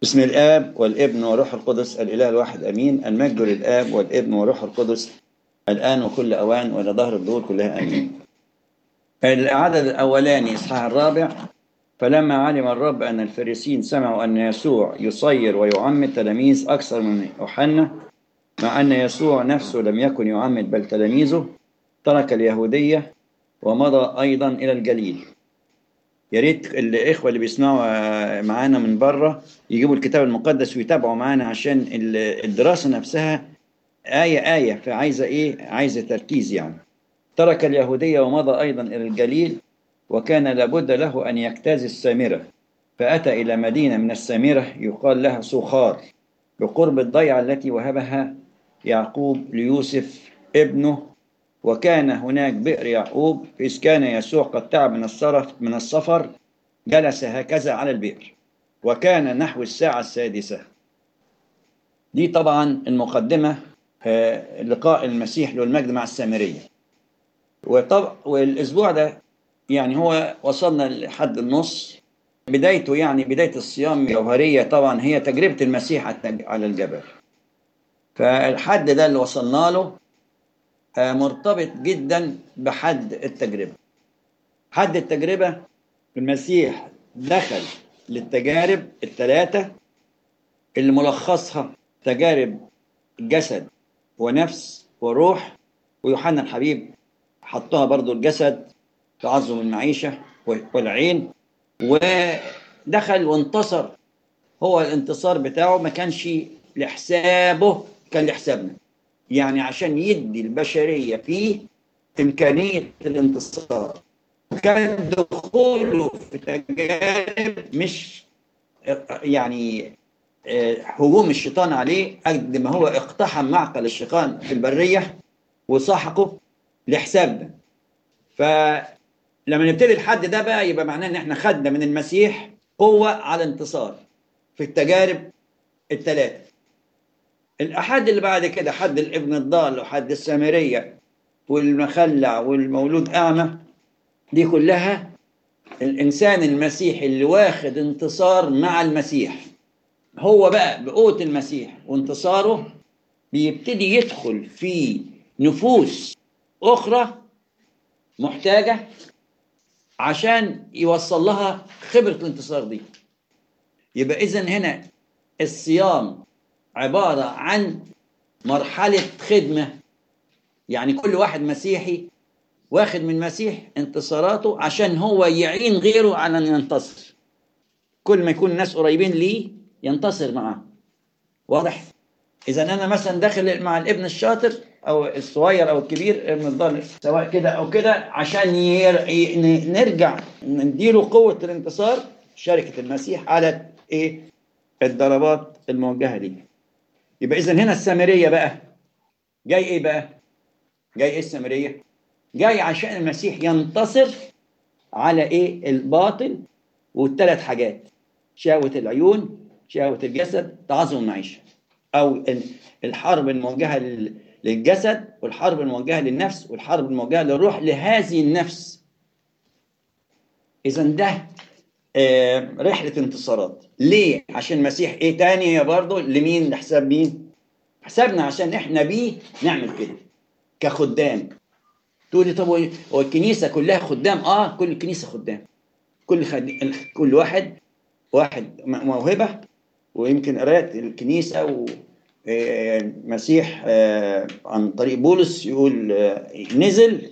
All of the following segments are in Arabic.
بسم الآب والابن وروح القدس الإله الواحد أمين. المجد للآب والابن وروح القدس الآن وكل أوان وإلى ظهر الدهور كلها أمين. العدد الأولاني إصحاح الرابع. فلما علم الرب أن الفريسيين سمعوا أن يسوع يصير ويعمد تلاميذ أكثر من يوحنا، مع أن يسوع نفسه لم يكن يعمد بل تلاميذه، ترك اليهودية ومضى أيضا إلى الجليل. يا ريت الإخوة اللي بيسمعوا معانا من بره يجيبوا الكتاب المقدس ويتابعوا معانا، عشان الدراسة نفسها آية فعايزة إيه؟ عايزة تركيز يعني. ترك اليهودية ومضى أيضا إلى الجليل، وكان لابد له أن يجتاز السامرة، فأتى إلى مدينة من السامرة يقال لها سوخار، بقرب الضيعة التي وهبها يعقوب ليوسف ابنه. وكان هناك بئر يعقوب، إذ كان يسوع قد تعب من السفر جلس هكذا على البئر، وكان نحو الساعة السادسة. دي طبعا المقدمة، لقاء المسيح له المجد مع السامرية. والأسبوع ده يعني هو وصلنا لحد النص. بدايته يعني بداية الصيام جوهرية طبعا هي تجربة المسيح على الجبل. فالحد ده اللي وصلنا له مرتبط جدا بحد التجربة. حد التجربة المسيح دخل للتجارب الثلاثة اللي ملخصها تجارب جسد ونفس وروح، ويوحنا الحبيب حطها برضو الجسد، تعظم المعيشة والعين، ودخل وانتصر. هو الانتصار بتاعه ما كانش لحسابه، كان لحسابنا، يعني عشان يدي البشرية فيه إمكانية الانتصار. كان دخوله في تجارب مش يعني هجوم الشيطان عليه، قد ما هو اقتحم معقل الشيطان في البرية وسحقه لحسابنا. فلما نبتدي الحد ده بقى يبقى معناه ان احنا خدنا من المسيح قوة على انتصار في التجارب الثلاثة. الأحد اللي بعد كده حد الابن الضال وحد السامرية والمخلع والمولود أعمى، دي كلها الإنسان المسيحي اللي واخد انتصار مع المسيح. هو بقى بقوة المسيح وانتصاره بيبتدي يدخل في نفوس أخرى محتاجة عشان يوصل لها خبرة الانتصار دي. يبقى إذن هنا الصيام عبارة عن مرحلة خدمة، يعني كل واحد مسيحي واخد من المسيح انتصاراته عشان هو يعين غيره على أن ينتصر. كل ما يكون الناس قريبين ليه ينتصر معاه. واضح؟ إذا أنا مثلا داخل مع الابن الشاطر أو الصغير أو الكبير، ابن الضال سواء كده أو كده، عشان نرجع نديله قوة الانتصار، شركة المسيح على إيه؟ الضربات الموجهة ليه. يبقى إذا هنا السامرية بقى جاي إيه بقى؟ جاي إيه السامرية؟ جاي عشان المسيح ينتصر على إيه؟ الباطل والثلاث حاجات: شهوة العيون، شهوة الجسد، تعظم المعيشة. أو الحرب الموجهة للجسد، والحرب الموجهة للنفس، والحرب الموجهة للروح لهذه النفس. إذا ده رحلة انتصارات. ليه؟ عشان المسيح إيه تاني يا برضه؟ لمين؟ لحساب مين؟ حسابنا، عشان إحنا بيه نعمل كده كخدام. تقولي طب هو الكنيسة كلها خدام؟ كل الكنيسة خدام. كل واحد موهبة. ويمكن قراءة الكنيسة ومسيح عن طريق بولس يقول نزل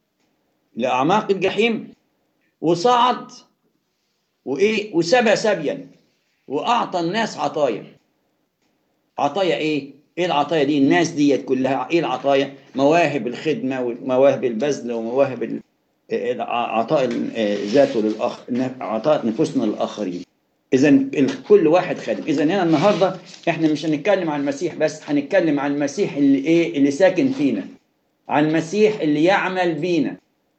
لأعماق الجحيم وصعد وإيه وسبى سبيا وأعطى الناس عطايا. عطايا إيه؟ إيه العطايا دي؟ الناس ديت كلها إيه العطايا؟ مواهب الخدمة ومواهب البذل ومواهب عطاء ذاته للآخر، عطاء نفوسنا للآخرين. إذا كل واحد خادم. إذا هنا النهارده إحنا مش هنتكلم عن المسيح بس، هنتكلم عن المسيح اللي إيه؟ اللي ساكن فينا، عن المسيح اللي يعمل بينا.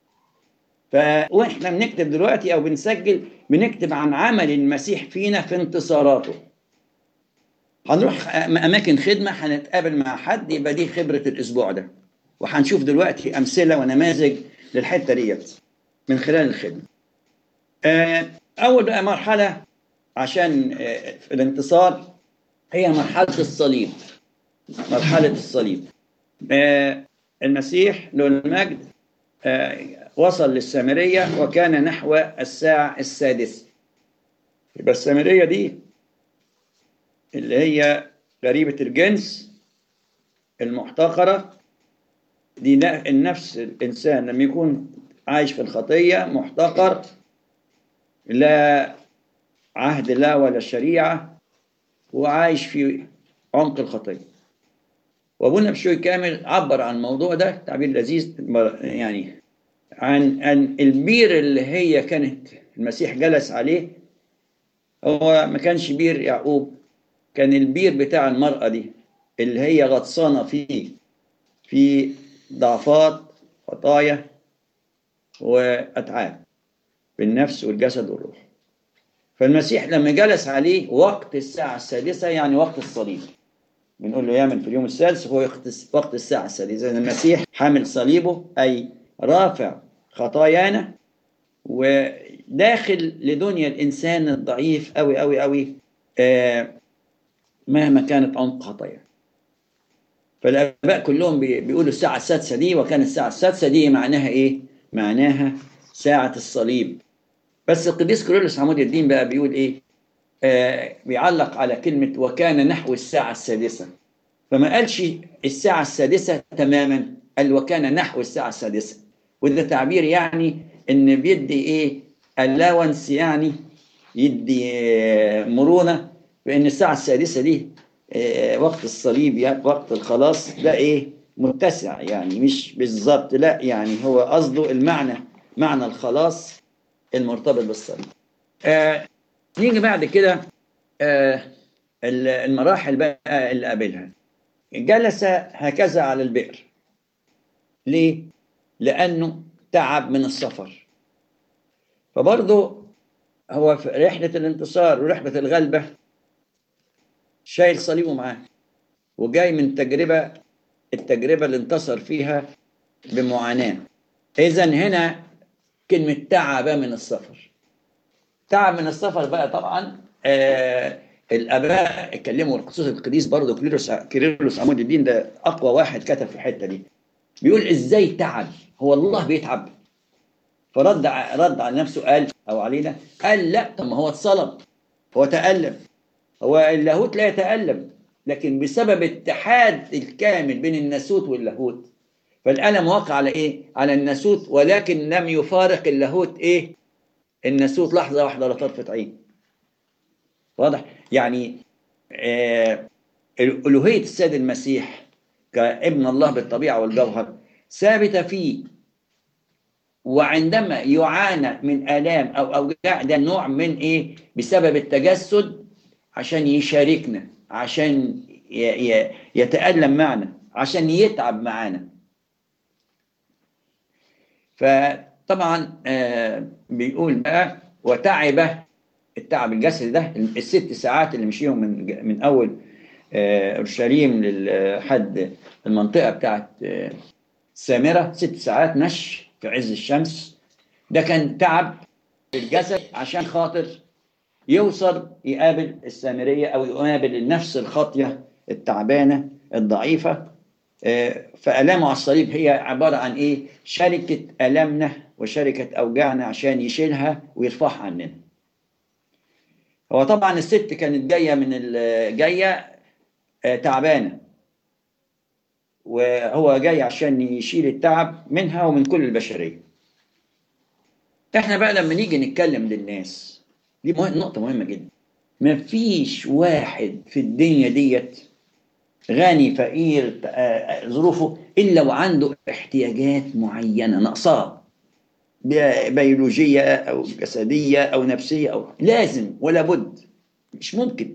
وإحنا بنكتب دلوقتي أو بنسجل، بنكتب عن عمل المسيح فينا في انتصاراته. هنروح أماكن خدمة، هنتقابل مع حد، يبقى دي خبرة الأسبوع ده. وهنشوف دلوقتي أمثلة ونماذج للحتة ديت من خلال الخدمة. أول بقى مرحلة عشان الانتصار هي مرحلة الصليب. مرحلة الصليب. المسيح له المجد وصل للسامرية وكان نحو الساعة السادسة. يبقى السامرية دي اللي هي غريبة الجنس المحتقرة دي، النفس الإنسان لما يكون عايش في الخطية محتقر، لا عهد الله ولا شريعة، وعايش في عمق الخطية. وابونا بشوي كامل عبر عن الموضوع ده تعبير لذيذ، يعني عن البير اللي هي كانت المسيح جلس عليه. هو ما كانش بير يعقوب، كان البير بتاع المرأة دي اللي هي غطسانة فيه في ضعفات خطايا وأتعاب بالنفس والجسد والروح. فالمسيح لما جلس عليه وقت الساعة السادسة، يعني وقت الصليب، بنقول له يعمل في اليوم السادس، هو وقت الساعة السادسة. المسيح حامل صليبه أي رافع خطايانا وداخل لدنيا الإنسان الضعيف أوي أوي أوي مهما كانت عمق خطاياه. فالآباء كلهم بيقولوا الساعة السادسة دي، وكان الساعة السادسة دي معناها إيه؟ معناها ساعة الصليب. بس القديس كيرلس عمود الدين بقى بيقول إيه؟ بيعلق على كلمة وكان نحو الساعة السادسة، فما قالش الساعة السادسة تماما، قال وكان نحو الساعة السادسة. وده تعبير يعني إن بيدي إيه؟ allowance، يعني يدي مرونة بأن الساعة السادسة دي وقت الصليب، يعني وقت الخلاص ده إيه؟ متسع، يعني مش بالظبط، لا يعني هو قصده المعنى، معنى الخلاص المرتبط بالصليب. نيجي بعد كده المراحل بقى اللي قابلها. جلس هكذا على البئر. ليه؟ لأنه تعب من السفر. فبرضه هو في رحلة الانتصار ورحلة الغلبة شايل صليبه معاه، وجاي من التجربة اللي انتصر فيها بمعاناة. إذن هنا كلمة تعب من السفر. تعب من السفر بقى طبعا الآباء اتكلموا، خصوصا القديس برضه كيرلس عمود الدين، ده أقوى واحد كتب في الحتة دي. بيقول إزاي تعب؟ هو الله بيتعب؟ فرد على نفسه قال، أو علينا قال لا، طب ما هو اتصلب، هو تألم. هو اللاهوت لا يتألم، لكن بسبب اتحاد الكامل بين الناسوت واللاهوت، فالألم وقع على إيه؟ على الناسوت، ولكن لم يفارق اللاهوت إيه؟ الناسوت لحظة واحدة لا طرفة عين. واضح؟ يعني ألوهية السيد المسيح كابن الله بالطبيعة والجوهر ثابتة فيه، وعندما يعانى من آلام أو أوجاع ده نوع من إيه؟ بسبب التجسد، عشان يشاركنا، عشان يتألم معنا، عشان يتعب معنا. فطبعا بيقول بقى وتعب، التعب الجسدي ده الست ساعات اللي مشيهم من أول أورشليم لحد المنطقة بتاعت السامرة، 6 ساعات مشي في عز الشمس. ده كان تعب في الجسد عشان خاطر يوصل يقابل السامرية أو يقابل النفس الخاطية التعبانة الضعيفة. فألامه على الصليب هي عبارة عن إيه؟ شركة ألمنا وشركة أوجاعنا عشان يشيلها ويرفعها عننا. هو طبعا الست كانت جاية من جاية تعبانة، وهو جاي عشان يشيل التعب منها ومن كل البشرية. احنا بقى لما نيجي نتكلم للناس دي نقطة مهمة جدا. مفيش واحد في الدنيا ديت غني فقير ظروفه إلا وعنده احتياجات معينة ناقصاه، بيولوجية أو جسدية أو نفسية، أو لازم ولا بد، مش ممكن.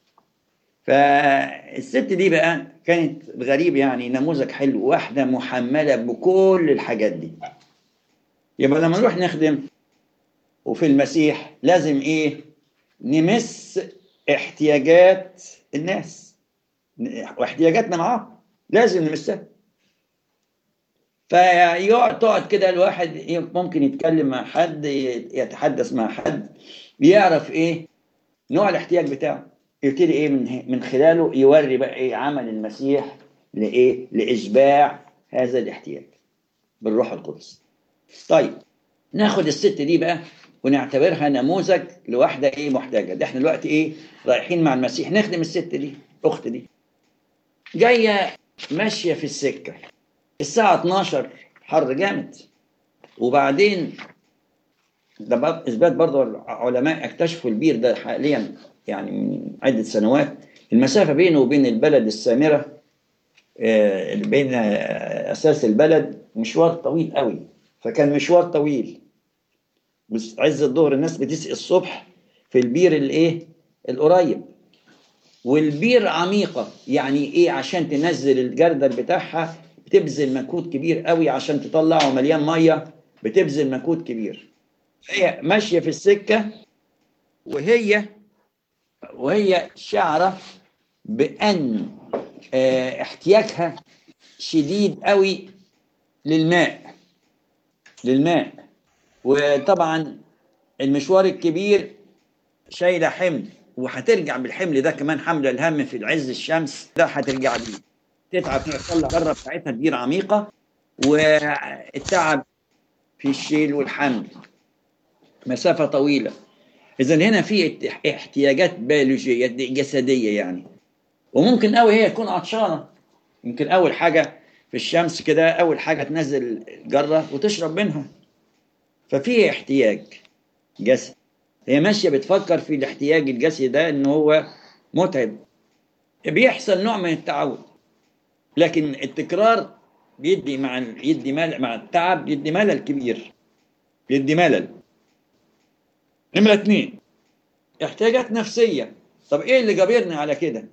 فالست دي بقى كانت غريب، يعني نموذج حلو، واحدة محملة بكل الحاجات دي. يبقى لما نروح نخدم وفي المسيح لازم إيه؟ نمس احتياجات الناس واحتياجاتنا معاه، لازم نمسها. تقعد كده الواحد ممكن يتكلم مع حد، يتحدث مع حد، بيعرف ايه نوع الاحتياج بتاعه، يبتدي ايه من خلاله يوري بقى ايه عمل المسيح لايه، لاشباع هذا الاحتياج بالروح القدس. طيب ناخد الست دي بقى ونعتبرها نموذج لواحده ايه محتاجه. ده احنا دلوقتي ايه رايحين مع المسيح نخدم الست دي، الاخت دي جايه ماشيه في السكه الساعه 12، حر جامد، وبعدين ده اثبات برضه العلماء اكتشفوا البير ده حاليا يعني من عده سنوات، المسافه بينه وبين البلد السامره بين اساس البلد مشوار طويل قوي. فكان مشوار طويل، بس عز الظهر الناس بتسقي الصبح في البير الايه القريب، والبير عميقه، يعني ايه عشان تنزل الجردل بتاعها بتبذل مجهود كبير قوي، عشان تطلعه مليان ميه بتبذل مجهود كبير. هي ماشيه في السكه وهي شعره بان احتياجها شديد قوي للماء. وطبعا المشوار الكبير شايله حمل، وهترجع بالحمل ده كمان حمل الهم في العز الشمس ده هترجع بيه تتعب فيها، تطلع الجره بتاعتها كبيره عميقه، والتعب في الشيل والحمل مسافه طويله. اذا هنا في احتياجات بيولوجيه جسديه يعني. وممكن قوي هي تكون عطشانه، يمكن اول حاجه في الشمس كده اول حاجه تنزل الجره وتشرب منها، ففي احتياج جسدي. هي ماشيه بتفكر في الاحتياج الجسدي ده ان هو متعب، بيحصل نوع من التعود، لكن التكرار بيدي يدي ملل مع التعب، يدي ملل كبير، يدي ملل. نمرة اتنين احتياجات نفسية. طب ايه اللي جابرني على كده؟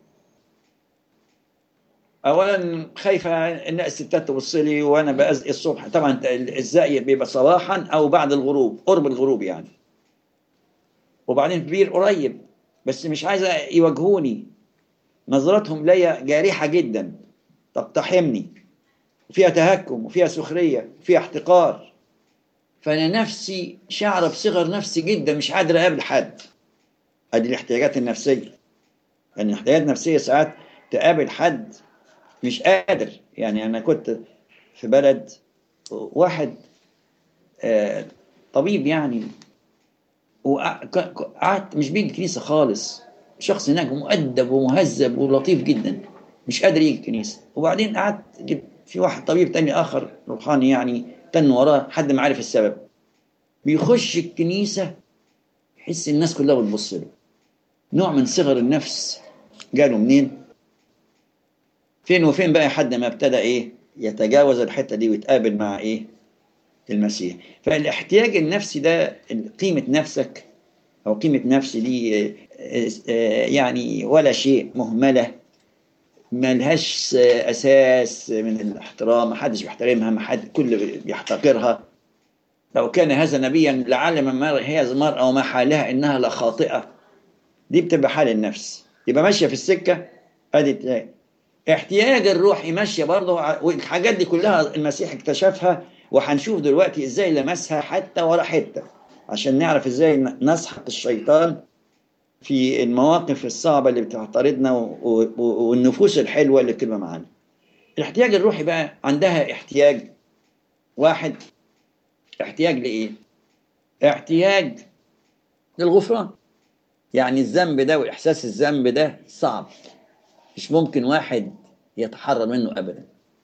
اولا خايفة ان الستات تبص لي وانا بأزقي الصبح، طبعا الزقي بيبقى صباحا او بعد الغروب، قرب الغروب يعني، وبعدين كبير قريب، بس مش عايزة يواجهوني، نظرتهم ليا جارحة جدا تقتحمني، وفيها تهكم وفيها سخرية وفيها احتقار. فأنا نفسي شعر بصغر نفسي جدا، مش قادر أقابل حد. هذه الاحتياجات النفسية، يعني الاحتياجات النفسية ساعات تقابل حد مش قادر. يعني أنا كنت في بلد واحد طبيب يعني، وقعدت مش بيجي الكنيسة خالص، شخص هناك مؤدب ومهذب ولطيف جدا، مش قادر يجي الكنيسة. وبعدين قعدت في واحد طبيب تاني آخر روحاني يعني تن وراه حد ما عارف السبب، بيخش الكنيسة يحس الناس كلها بتبص له. نوع من صغر النفس جاله منين؟ فين وفين بقى حد ما ابتدى ايه يتجاوز الحتة دي ويتقابل مع ايه المسيح. فالاحتياج النفسي ده قيمة نفسك أو قيمة نفسي دي يعني ولا شيء، مهملة، ملهاش أساس من الاحترام، محدش بيحترمها، محد كل بيحتقرها. لو كان هذا نبيا لعلم ما هي المرأة وما حالها إنها لخاطئة. دي بتبقى حال النفس، يبقى ماشية في السكة. أدي احتياج الروحي ماشية برضه، والحاجات دي كلها المسيح اكتشفها، وهنشوف دلوقتي ازاي لمسها حتة ورا حتة عشان نعرف ازاي نسحق الشيطان في المواقف الصعبة اللي بتعترضنا والنفوس الحلوة اللي بتبقى معانا. الاحتياج الروحي بقى عندها احتياج واحد، احتياج لإيه؟ احتياج للغفران. يعني الذنب ده وإحساس الذنب ده صعب، مش ممكن واحد يتحرر منه أبدا.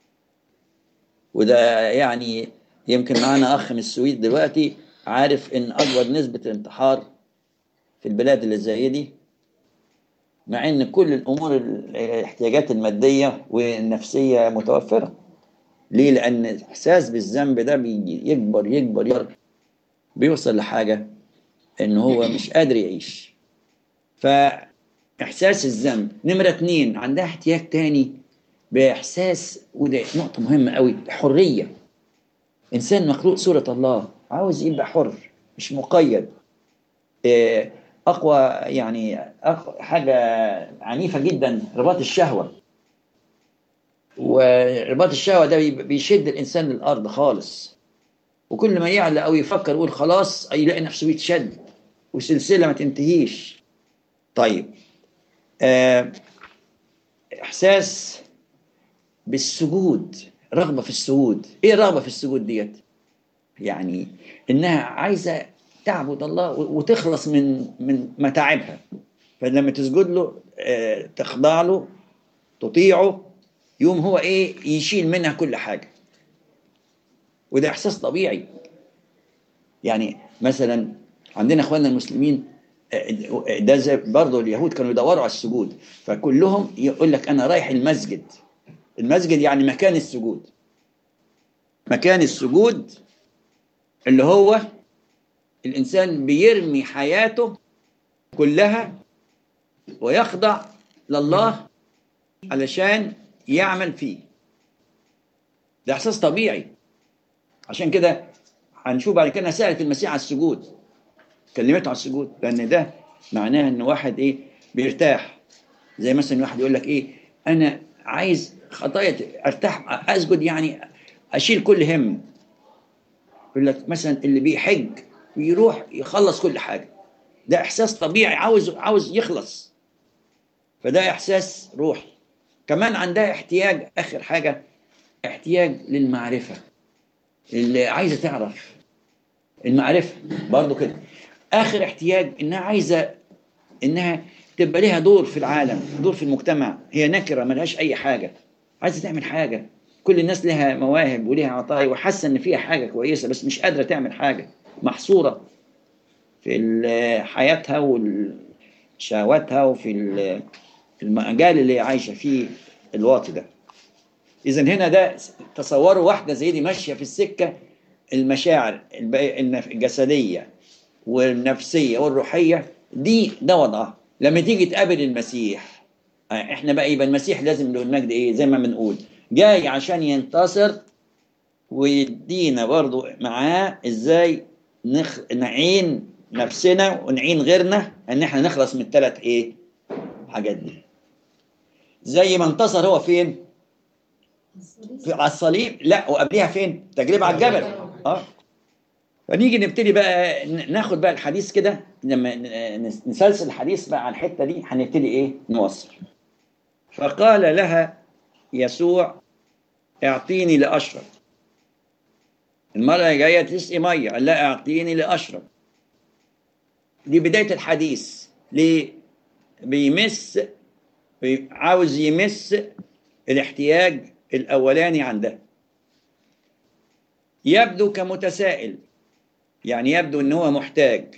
وده يعني يمكن معانا أخ من السويد دلوقتي عارف إن أكبر نسبة الانتحار في البلاد اللي زي دي، مع إن كل الأمور الاحتياجات المادية والنفسية متوفرة. ليه؟ لأن الإحساس بالذنب ده بيكبر يكبر يكبر، بيوصل لحاجة إن هو مش قادر يعيش. فإحساس الذنب. نمرة اتنين عندها احتياج تاني بإحساس، وده نقطة مهمة قوي، الحرية. إنسان مخلوق صورة الله، عاوز يبقى حر مش مقيد. أقوى يعني أقوى حاجة عنيفة جدا رباط الشهوة. ورباط الشهوة ده بيشد الإنسان للأرض خالص، وكل ما يعلى أو يفكر يقول خلاص يلاقي نفسه بيتشد، وسلسلة ما تنتهيش. طيب إحساس بالسجود، رغبة في السجود. إيه الرغبة في السجود ديت؟ يعني إنها عايزة تعبد الله وتخلص من متاعبها، فلما تسجد له تخضع له تطيعه، يوم هو إيه يشيل منها كل حاجة. وده إحساس طبيعي. يعني مثلا عندنا إخواننا المسلمين ده زي برضه اليهود كانوا يدوروا على السجود، فكلهم يقول لك أنا رايح المسجد. المسجد يعني مكان السجود، مكان السجود اللي هو الإنسان بيرمي حياته كلها ويخضع لله علشان يعمل فيه. ده إحساس طبيعي. عشان كده هنشوف بعد كده سألت المسيح على السجود، كلمته على السجود، لأن ده معناه إن واحد إيه بيرتاح. زي مثلا واحد يقول لك إيه أنا عايز خطايا أرتاح أسجد، يعني أشيل كل هم. يقول لك مثلا اللي بيحج ويروح يخلص كل حاجة، ده إحساس طبيعي، عاوز يخلص. فده إحساس روحي. كمان عندها احتياج، آخر حاجة احتياج للمعرفة، اللي عايزة تعرف المعرفة برضو كده. آخر احتياج إنها عايزة إنها تبقى لها دور في العالم، دور في المجتمع. هي نكرة ملهاش أي حاجة، عايزة تعمل حاجة. كل الناس لها مواهب ولها عطايا وحاسة إن فيها حاجة كويسة، بس مش قادرة تعمل حاجة، محصورة في حياتها وشهواتها وفي المجال اللي عايشة فيه الواطي ده. إذا هنا ده تصوروا واحدة زي دي ماشية في السكة، المشاعر الجسدية والنفسية والروحية دي ده وضعها. لما تيجي تقابل المسيح، احنا بقى يبقى المسيح لازم له المجد ايه زي ما بنقول جاي عشان ينتصر ويدينا برضو معاه ازاي نعين نفسنا ونعين غيرنا ان احنا نخلص من الثلاث ايه حاجات دي. زي ما انتصر هو فين؟ على الصليب. لا وقبليها فين؟ تجربة على الجبل. فنيجي نبتدي بقى ناخد بقى الحديث كده، لما نسلسل الحديث بقى على الحتة دي هنبتدي ايه نوصل. فقال لها يسوع اعطيني لأشرب. المرأة جاية تسقي مية، قال لها اعطيني لأشرب. دي بداية الحديث. ليه؟ عاوز يمس الاحتياج الأولاني عندها. يبدو كمتسائل، يعني يبدو ان هو محتاج.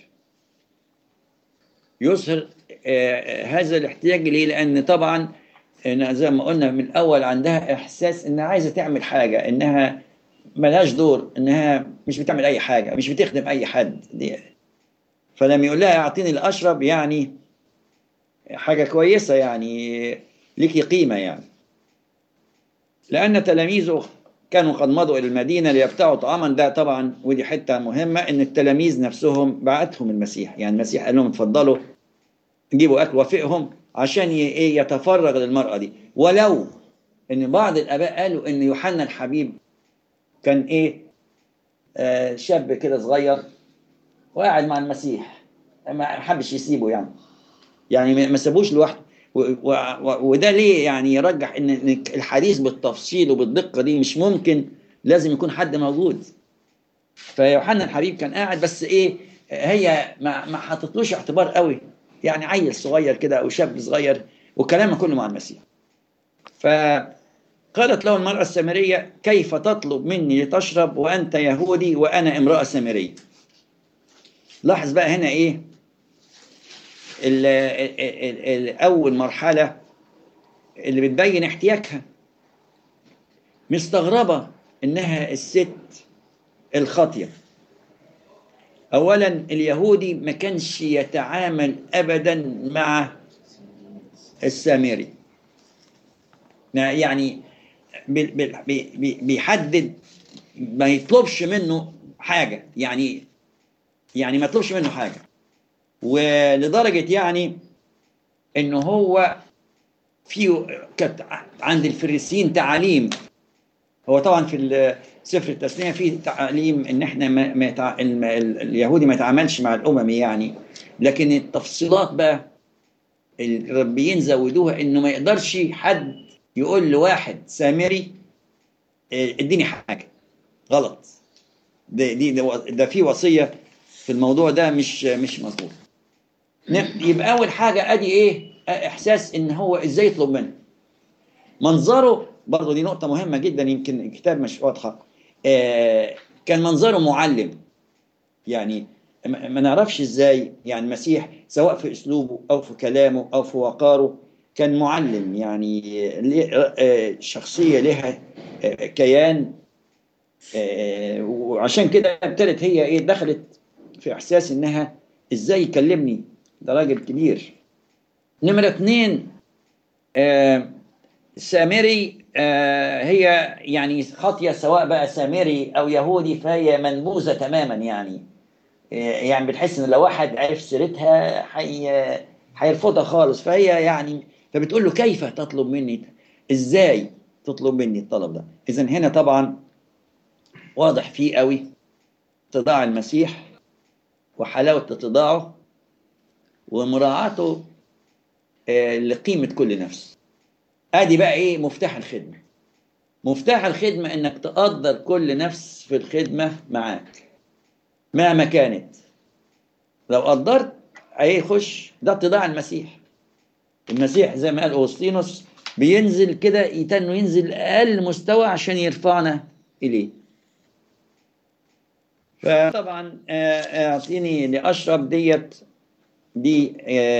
يظهر هذا الاحتياج ليه؟ لأن طبعا زي ما قلنا من الأول عندها إحساس إنها عايزة تعمل حاجة، إنها ملهاش دور، إنها مش بتعمل أي حاجة، مش بتخدم أي حد دي. فلما يقول لها أعطيني الأشرب يعني حاجة كويسة، يعني ليكي قيمة يعني. لأن تلاميذه كانوا قد مضوا إلى المدينة ليبتاعوا طعاما. ده طبعا ودي حتة مهمة، إن التلاميذ نفسهم بعتهم المسيح، يعني المسيح قال لهم اتفضلوا جيبوا أكل، وافقهم عشان يتفرغ للمرأة دي. ولو إن بعض الآباء قالوا إن يوحنا الحبيب كان شاب كده صغير وقاعد مع المسيح، ما حبش يسيبه، يعني ما سابوش لوحده. وده ليه يعني يرجح إن الحديث بالتفصيل وبالدقة دي مش ممكن، لازم يكون حد موجود. فيوحنا الحبيب كان قاعد، بس هي ما حطتلوش اعتبار قوي، يعني عيل صغير كده أو شاب صغير، وكلامه كله مع المسيح. فقالت له المرأة السامرية كيف تطلب مني لتشرب وأنت يهودي وأنا امرأة سامرية. لاحظ بقى هنا أول مرحلة اللي بتبين احتياجها. مستغربة إنها الست الخاطية. أولا اليهودي ما كانش يتعامل أبدا مع السامري، يعني بيحدد ما يطلبش منه حاجة، يعني ما يطلبش منه حاجة. ولدرجة يعني إنه هو كانت عند الفريسيين تعاليم. هو طبعا في سفر التثنية فيه تعاليم إن إحنا اليهودي ما يتعاملش مع الأمم يعني، لكن التفصيلات بقى الربيين زودوها انه ما يقدرش حد يقول لواحد سامري اديني حاجه، غلط. ده في وصيه في الموضوع ده مش مظبوط. يبقى اول حاجه ادي ايه؟ احساس ان هو ازاي يطلب منه. منظره برضه دي نقطه مهمه جدا، يمكن الكتاب مش واضحه. كان منظره معلم، يعني ما نعرفش ازاي يعني المسيح سواء في اسلوبه او في كلامه او في وقاره كان معلم، يعني شخصيه لها كيان. وعشان كده ابتدت هي ايه، دخلت في احساس انها ازاي يكلمني، ده راجل كبير. نمرة اتنين، السامري هي يعني خاطية، سواء بقى سامري او يهودي فهي منبوذة تماما، يعني بتحس ان لو واحد عرف سيرتها هيرفضها خالص. فهي يعني فبتقول له كيف تطلب مني، ازاي تطلب مني الطلب ده؟ اذا هنا طبعا واضح فيه قوي اتضاع المسيح وحلاوة اتضاعه ومراعاته لقيمة كل نفس. ادي بقى ايه مفتاح الخدمة؟ مفتاح الخدمة انك تقدر كل نفس في الخدمة معاك مهما كانت. لو قدرت هيخش، ده اتضاع المسيح. المسيح زي ما قال أوسطينوس بينزل كده يتنه، ينزل أقل مستوى عشان يرفعنا إليه. فطبعا اعطيني لأشرب دي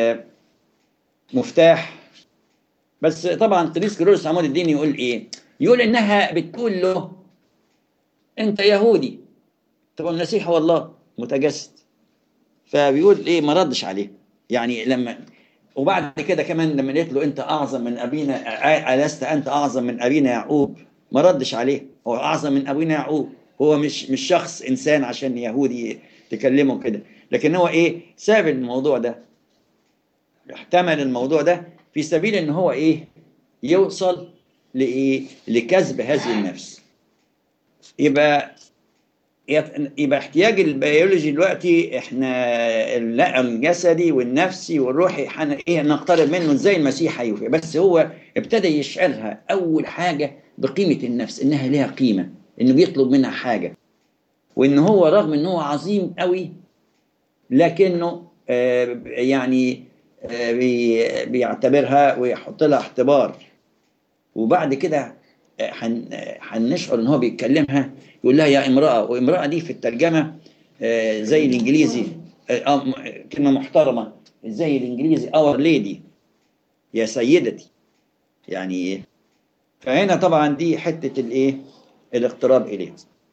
مفتاح. بس طبعا قديس كيرلس عمود الدين يقول ايه؟ يقول انها بتقول له انت يهودي، طب المسيح هو الله متجسد. فبيقول ايه، ما ردش عليه. يعني لما وبعد كده كمان لما قلت له انت اعظم من ابينا، الست انت اعظم من ابينا يعقوب، ما ردش عليه. هو اعظم من ابينا يعقوب، هو مش شخص انسان عشان يهودي تكلمه كده. لكن هو ايه، ساب الموضوع ده، احتمل الموضوع ده في سبيل ان هو ايه، يوصل لايه، لكسب هذه النفس. يبقى يبقى احتياج البيولوجي دلوقتي احنا الجسدي والنفسي والروحي ايه نقترب منه ازاي المسيح هيوفي. بس هو ابتدى يشعرها اول حاجه بقيمه النفس، انها لها قيمه، انه بيطلب منها حاجه، وان هو رغم ان هو عظيم قوي لكنه يعني بيعتبرها ويحط لها اختبار. وبعد كده هنشعر ان هو بيتكلمها، يقول لها يا امرأة. وامرأة دي في الترجمة زي الانجليزي كلمة محترمة، زي الانجليزي اور ليدي، يا سيدتي يعني. فهنا طبعا دي حتة الايه، الاقتراب اليه.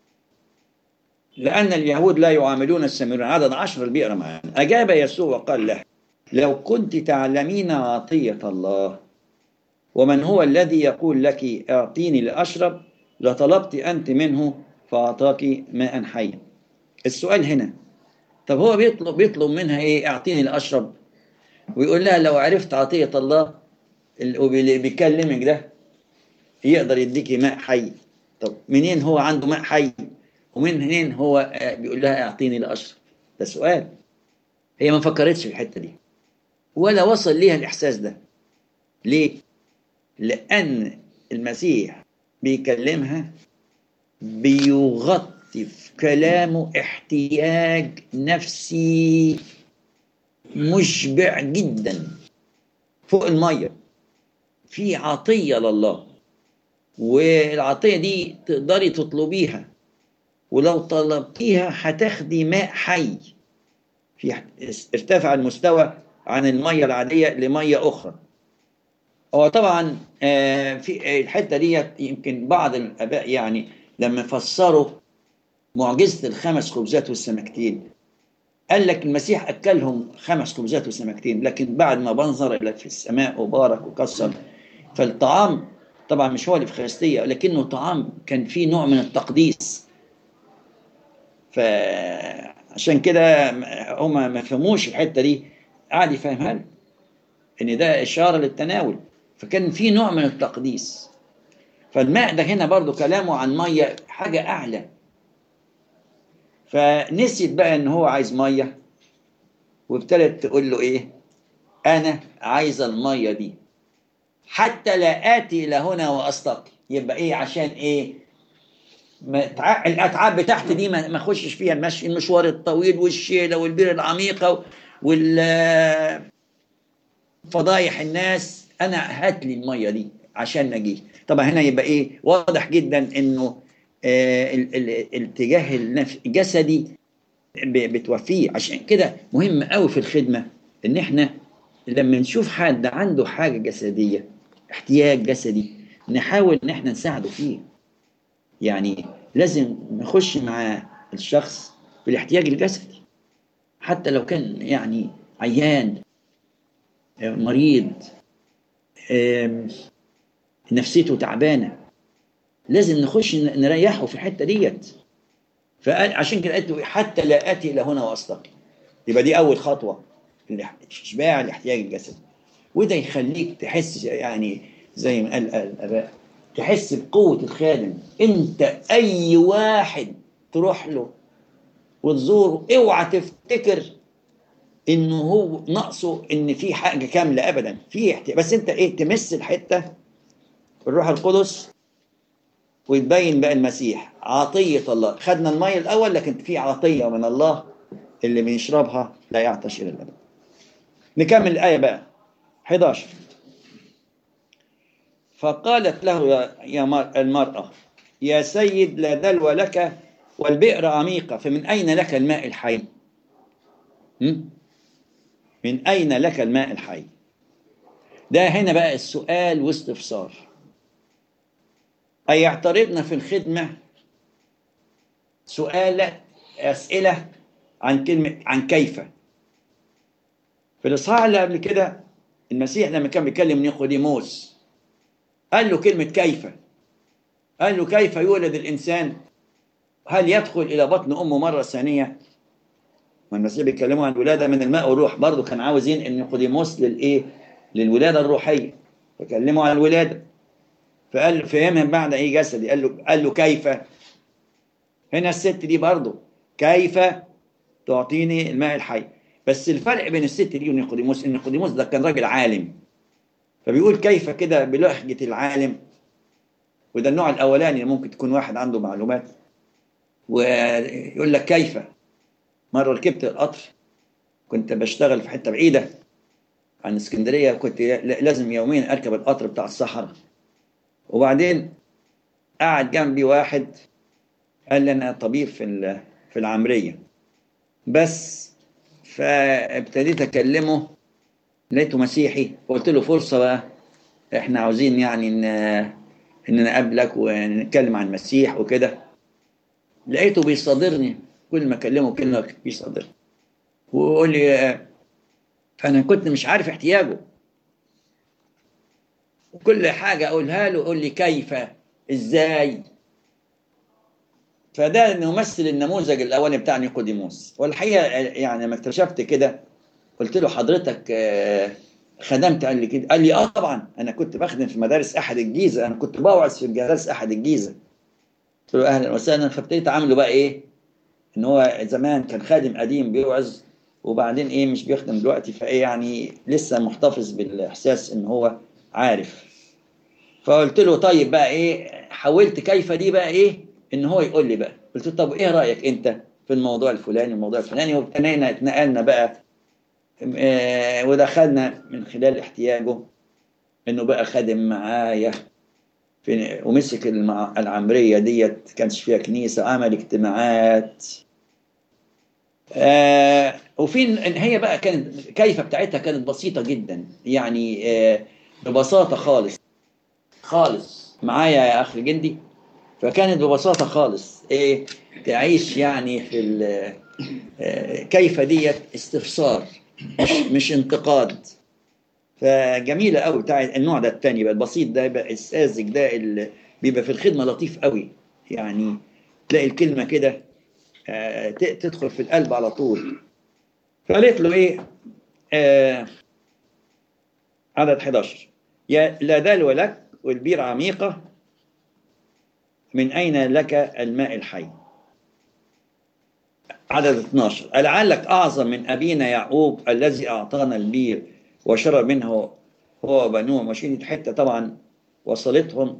لأن اليهود لا يعاملون السامريين. عدد 10 اللي بيقرا معانا. أجاب يسوع وقال له لو كنت تعلمين عطية الله ومن هو الذي يقول لك اعطيني لأشرب لطلبت أنت منه فأعطاك ماء حيا. السؤال هنا، طب هو بيطلب منها إيه؟ اعطيني لأشرب، ويقول لها لو عرفت عطية الله اللي بيكلمك ده يقدر يديكي ماء حي. طب منين هو عنده ماء حي؟ ومنين هو بيقول لها اعطيني لأشرب؟ ده سؤال. هي ما فكرتش في الحتة دي ولا وصل ليها الإحساس ده. ليه؟ لأن المسيح بيكلمها بيغطي في كلامه احتياج نفسي مشبع جدا فوق المية. في عطية لله، والعطية دي تقدري تطلبيها، ولو طلبتيها هتاخدي ماء حي. في ارتفع المستوى عن المية العادية لمية أخرى. هو طبعا في الحتة دي يمكن بعض الآباء يعني لما فسروا معجزة الخمس خبزات والسمكتين قال لك المسيح أكلهم 5 خبزات وسمكتين، لكن بعد ما بنظر إلى في السماء وبارك وكسر. فالطعام طبعا مش هو الإفخارستية، لكنه طعام كان فيه نوع من التقديس. فعشان كده هما ما فهموش الحتة دي، قاعد يفهمها له إن ده إشارة للتناول، فكان فيه نوع من التقديس. فالماء ده هنا برضو كلامه عن مية حاجة أعلى. فنسيت بقى إن هو عايز مية، وابتدت تقول له إيه، أنا عايز المية دي حتى لا آتي إلى هنا وأستقي. يبقى إيه؟ عشان إيه؟ الأتعاب بتاعتي دي ما أخشش فيها المشوار الطويل والشيلة والبير العميقة والفضايح الناس. أنا هات لي المية دي عشان نجيه. طبعا هنا يبقى إيه؟ واضح جدا إنه الاتجاه الجسدي بتوفيه. عشان كده مهم قوي في الخدمة إن إحنا لما نشوف حد عنده حاجة جسدية، احتياج جسدي، نحاول إن إحنا نساعده فيه. يعني لازم نخش مع الشخص في الاحتياج الجسدي، حتى لو كان يعني عيان، مريض، نفسيته تعبانة، لازم نخش نريحه في الحتة ديت. فعشان كده قلت حتى لا آتي إلى هنا وأستقي. يبقى دي أول خطوة، إشباع الاحتياج الجسدي. وده يخليك تحس، يعني زي ما قال الآباء، تحس بقوة الخادم. أنت أي واحد تروح له وتزوره اوعى تفتكر انه هو ناقصه ان في حاجه كامله، ابدا. في احتياج، بس انت ايه؟ تمس الحته الروح القدس ويتبين بقى المسيح. عطيه الله، خدنا الميه الاول، لكن في عطيه من الله اللي بيشربها لا يعطش الى الابد. نكمل الايه بقى 11. فقالت له يا المراه يا سيد لا دلو لك والبئر عميقه فمن اين لك الماء الحي؟ من اين لك الماء الحي؟ ده هنا بقى السؤال واستفسار. أي يعترضنا في الخدمة أسئلة عن كلمة، عن كيف. في الإصحاح اللي قبل كده المسيح لما كان بيكلم نيقوديموس قال له كلمة كيف. قال له كيف يولد الإنسان؟ هل يدخل إلى بطن أمه مرة ثانية؟ والمسيح بيكلمه عن الولادة من الماء والروح. برضه كان عاوز ينقل نيقوديموس للإيه؟ للولادة الروحية. فكلمه عن الولادة، فقال له فهمها بعد أي جسدي. قال له كيف. هنا الست دي برضه كيف تعطيني الماء الحي. بس الفرق بين الست دي ونيقوديموس ان نيقوديموس ده كان راجل عالم، فبيقول كيف كده بلهجة العالم. وده النوع الاولاني، ممكن تكون واحد عنده معلومات ويقول لك كيف. مرة ركبت القطر، كنت بشتغل في حتة بعيدة عن اسكندرية، كنت لازم يوميا اركب القطر بتاع الصحراء. وبعدين قعد جنبي واحد قال لي انا طبيب في العمرية بس. فابتديت اكلمه، لقيته مسيحي، فقلت له فرصة بقى، احنا عاوزين يعني ان نقابلك ونتكلم عن المسيح وكده. لقيته بيصادرني، كل ما اكلمه كلمة بيصادرني ويقول لي فانا كنت مش عارف احتياجه، وكل حاجة اقولها له يقول لي كيف، ازاي. فده نمثل النموذج الاولاني بتاع نيقوديموس. والحقيقة يعني لما اكتشفت كده قلت له حضرتك خدمت؟ قال لي كده. قال لي طبعا انا كنت بخدم في مدارس احد الجيزه، انا كنت بوعظ في مدارس احد الجيزه. قلت له اهلا وسهلا. فابتديت اعامله بقى ايه، ان هو زمان كان خادم قديم بيوعظ، وبعدين ايه مش بيخدم دلوقتي، فايه يعني لسه محتفظ بالاحساس ان هو عارف. فقلت له طيب بقى ايه، حاولت كيف دي بقى ايه ان هو يقول لي بقى. قلت له طب ايه رايك انت في الموضوع الفلاني والموضوع الفلاني، وابتدينا اتنقلنا بقى ودخلنا من خلال احتياجه انه بقى خادم معايا ومسك العمرية ديت، كانش فيها كنيسة، عمل اجتماعات. وفي هي بقى كانت كيفة بتاعتها كانت بسيطة جدا، يعني ببساطة خالص خالص معايا يا أخي جندي. فكانت ببساطة خالص ايه تعيش يعني في كيف ديت استفسار، مش انتقاد. فجميلة قوي بتاع النوع ده التاني بقى البسيط ده بقى الساذج ده اللي بيبقى في الخدمة لطيف قوي. يعني تلاقي الكلمة كده تدخل في القلب على طول. فقالت له ايه عدد 11 يا لا دلو لك والبير عميقة من أين لك الماء الحي؟ عدد 12 ألعلك أعظم من أبينا يعقوب الذي أعطانا البير وشرب منها هو وبنوه ماشيين حتة طبعا وصلتهم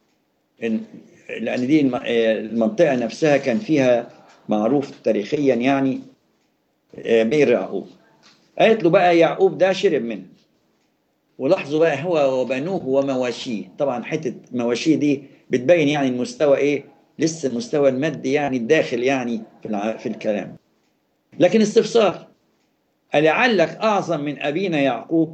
لأن دي المنطقة نفسها كان فيها معروف تاريخيا يعني بئر يعقوب. قالت له بقى يعقوب ده شرب منها. ولاحظوا بقى هو وبنوه ومواشيه، طبعا حتة مواشيه دي بتبين يعني المستوى ايه، لسه المستوى المادي يعني الداخل يعني في الكلام. لكن استفسار، ألعلك أعظم من أبينا يعقوب؟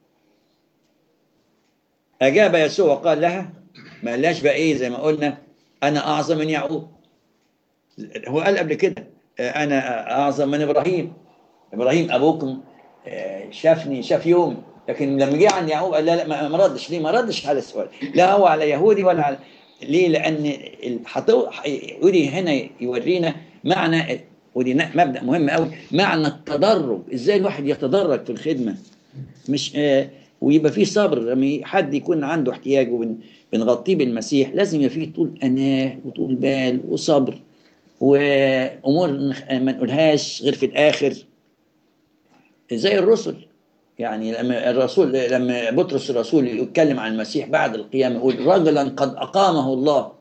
أجاب يسوع وقال لها، ما قالهاش بقى إيه زي ما قلنا أنا أعظم من يعقوب. هو قال قبل كده أنا أعظم من إبراهيم، إبراهيم أبوكم شافني شاف يوم. لكن لما جه عند يعقوب قال لا لا ما ردش. ليه ما ردش على السؤال؟ لا هو على يهودي ولا على ليه؟ لأن ودي هنا يورينا معنى، ودي مبدأ مهم قوي، معنى التدرج. إزاي الواحد يتدرج في الخدمة، مش ويبقى فيه صبر. لما حد يكون عنده احتياج وبنغطيه بالمسيح لازم يبقى فيه طول أناة وطول بال وصبر، وأمور ما نقولهاش غير في الآخر. زي الرسل، يعني لما بطرس الرسول يتكلم عن المسيح بعد القيامة يقول رجلا قد أقامه الله.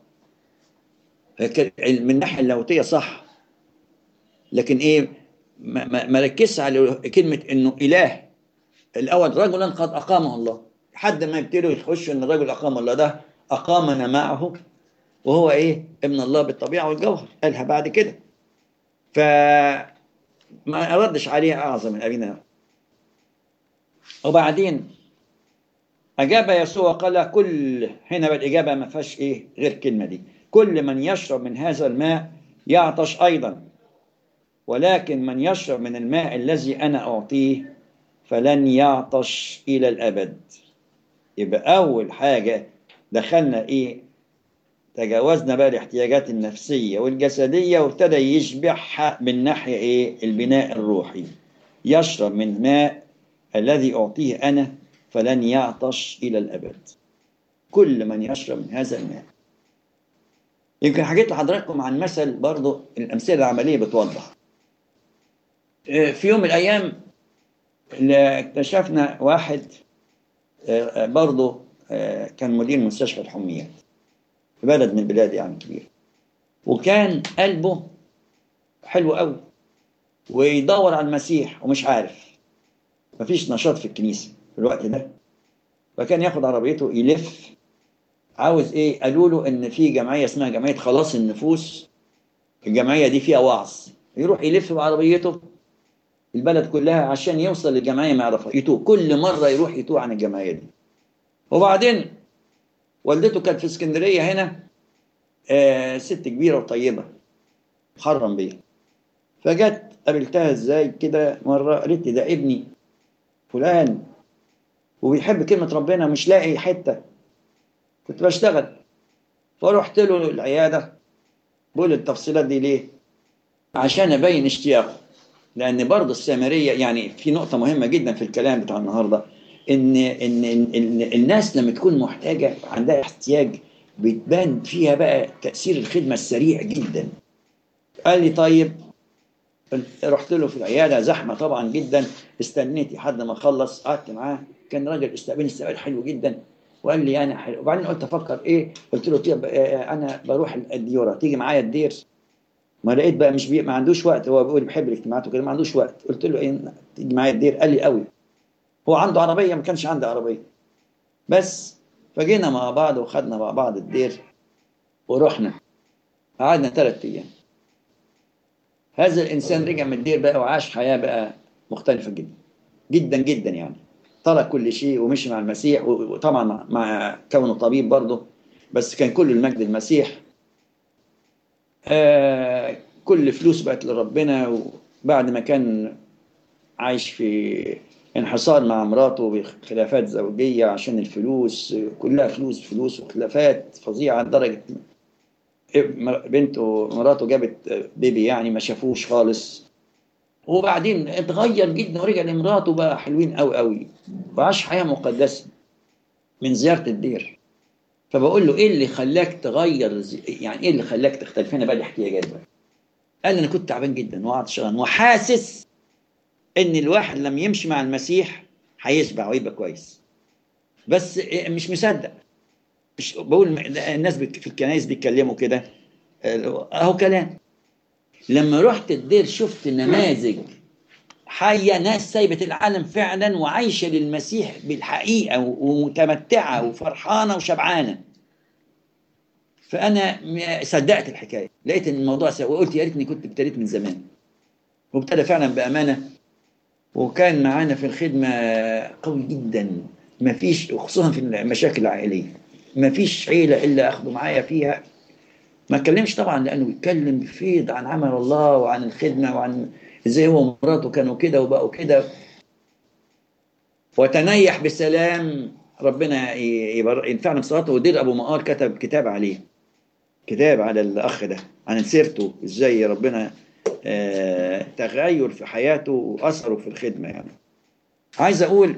من الناحية اللاهوتية صح، لكن إيه ما ركزش على كلمة إنه إله. الأول رجلا قد أقامه الله، حد ما يبتدوا يخش إن الرجل أقام الله ده أقامنا معه، وهو إيه ابن الله بالطبيعة والجوهر، قالها بعد كده. فما ردش عليها أعظم من أبينا. وبعدين أجاب يسوع وقال كل، هنا بقى الإجابة ما فيهاش إيه غير كلمة دي، كل من يشرب من هذا الماء يعطش أيضا، ولكن من يشرب من الماء الذي أنا أعطيه فلن يعطش إلى الأبد. يبقى أول حاجة دخلنا إيه، تجاوزنا بقى الاحتياجات النفسية والجسدية وابتدى يشبعها من ناحية إيه البناء الروحي. يشرب من ماء الذي أعطيه أنا فلن يعطش إلى الأبد، كل من يشرب من هذا الماء. يمكن حكيت لحضراتكم عن مثل برضو، الأمثلة العملية بتوضح. في يوم من الأيام اكتشفنا واحد برضو كان مدير مستشفى الحميات في بلد من البلاد يعني كبير، وكان قلبه حلو قوي ويدور على المسيح ومش عارف، مفيش نشاط في الكنيسة في الوقت ده. فكان ياخد عربيته يلف، عاوز ايه، قالوا له ان في جمعية اسمها جمعية خلاص النفوس، الجمعية دي فيها وعظ، يروح يلف بعربيته البلد كلها عشان يوصل للجمعية ما يعرفها، يتوه كل مرة يروح يتوه عن الجمعية دي. وبعدين والدته كانت في اسكندرية هنا ست كبيرة وطيبة محرم بيها، فجت قابلتها ازاي كده مرة، قالت لي ده ابني فلان وبيحب كلمة ربنا مش لاقي حتة، كنت بشتغل فرحت له العيادة. بقول التفصيلات دي ليه؟ عشان أبين اشتياقه. لأن برضه السامرية يعني في نقطة مهمة جدا في الكلام بتاع النهاردة، إن الناس لما تكون محتاجة عندها احتياج بتبان فيها بقى تأثير الخدمة السريع جدا. قال لي طيب، رحت له في العيادة زحمة طبعا جدا، استنيت لحد ما خلص، قعدت معاه، كان راجل استقبلني استقبال حلو جدا وقال لي انا حلو. وبعدين قلت افكر ايه، قلت له طيب انا بروح الديوره تيجي معايا الدير. ما لقيت بقى مش ما عندوش وقت، هو بيقول بيحب الاجتماعات وكده ما عندوش وقت. قلت له ايه تيجي معايا الدير؟ قال لي قوي. هو عنده عربيه ما كانش عندي عربيه، بس فجينا مع بعض وخدنا مع بعض الدير ورحنا قعدنا 3 ايام. هذا الانسان رجع من الدير بقى وعاش حياه بقى مختلفه جدا جدا جدا يعني، ترك كل شيء ومشي مع المسيح، وطبعا مع كونه طبيب برضه، بس كان كل المجد المسيح. كل فلوس بقت لربنا، وبعد ما كان عايش في انحصار مع مراته بخلافات زوجية عشان الفلوس، كلها فلوس فلوس وخلافات فظيعة لدرجة بنته مراته جابت بيبي يعني ما شافوش خالص. وبعدين اتغير جدا ورجع لمراته بقى حلوين قوي قوي، وعاش حياة مقدسة من زيارة الدير. فبقول له ايه اللي خلاك تغير يعني ايه اللي خلاك تختلف؟ هنا بقى الاحتياجات بقى. قال لي انا كنت تعبان جدا وعطشان وحاسس ان الواحد لما يمشي مع المسيح هيشبع ويبقى كويس. بس مش مصدق، مش بقول الناس في الكنائس بيتكلموا كده اهو كلام. لما رحت الدير شفت نماذج حية، ناس سايبة العالم فعلا وعايشة للمسيح بالحقيقة ومتمتعة وفرحانة وشبعانة. فأنا صدقت الحكاية، لقيت إن الموضوع وقلت يا ريتني كنت ابتديت من زمان. وابتدى فعلا بأمانة، وكان معانا في الخدمة قوي جدا. ما فيش، خصوصا في المشاكل العائلية، ما فيش عيلة إلا أخده معايا فيها. ما اتكلمش طبعا لأنه بيتكلم بفيض عن عمل الله وعن الخدمة وعن إزاي هو ومراته كانوا كده وبقوا كده، وتنيح بسلام. ربنا ينفعنا بصلاته. ودير أبو مقار كتب كتاب عليه، كتاب على الأخ ده، عن سيرته إزاي ربنا تغير في حياته وأثره في الخدمة. يعني عايز أقول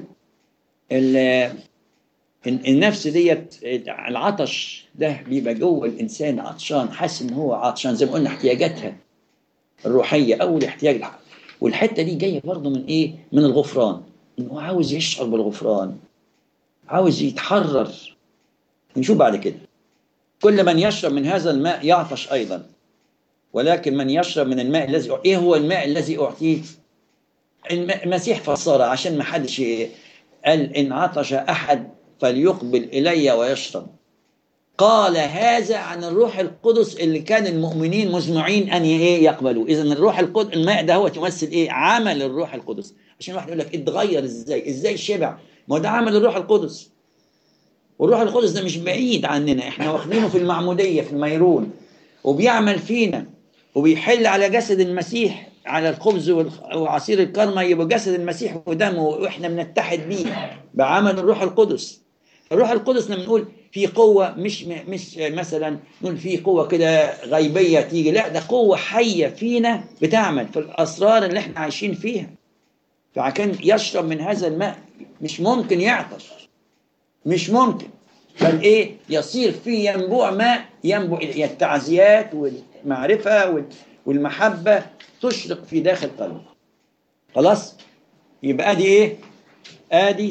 النفس ديت، العطش ده بيبقى جوه الإنسان عطشان، حاسس إن هو عطشان زي ما قلنا احتياجاتها الروحية أول احتياج. والحتة دي جاية برضه من إيه؟ من الغفران، إنه عاوز يشعر بالغفران، عاوز يتحرر. نشوف بعد كده، كل من يشرب من هذا الماء يعطش أيضا، ولكن من يشرب من الماء الذي إيه هو الماء الذي أعطيه؟ المسيح فسره عشان ما حدش قال إن عطش أحد فليقبل إلي ويشرب. قال هذا عن الروح القدس اللي كان المؤمنين مزمعين أن إيه يقبلوا. إذن الروح القدس، الماء ده هو تمثل إيه؟ عمل الروح القدس. عشان واحد يقول لك اتغير إزاي شبع؟ ما هو ده عمل الروح القدس. والروح القدس ده مش بعيد عننا، احنا واخدينه في المعمودية في الميرون، وبيعمل فينا وبيحل على جسد المسيح، على الخبز وعصير الكرمة يبقى جسد المسيح ودمه، واحنا بنتحد بيه بعمل الروح القدس. الروح القدس لما نقول في قوة، مش مثلا نقول في قوة كده غيبية تيجي، لا، ده قوة حية فينا بتعمل في الأسرار اللي احنا عايشين فيها. فعشان يشرب من هذا الماء مش ممكن يعطش، مش ممكن، بل ايه؟ يصير فيه ينبوع ماء، ينبوع التعزيات والمعرفة والمحبة تشرق في داخل قلبه. خلاص، يبقى ادي ايه؟ ادي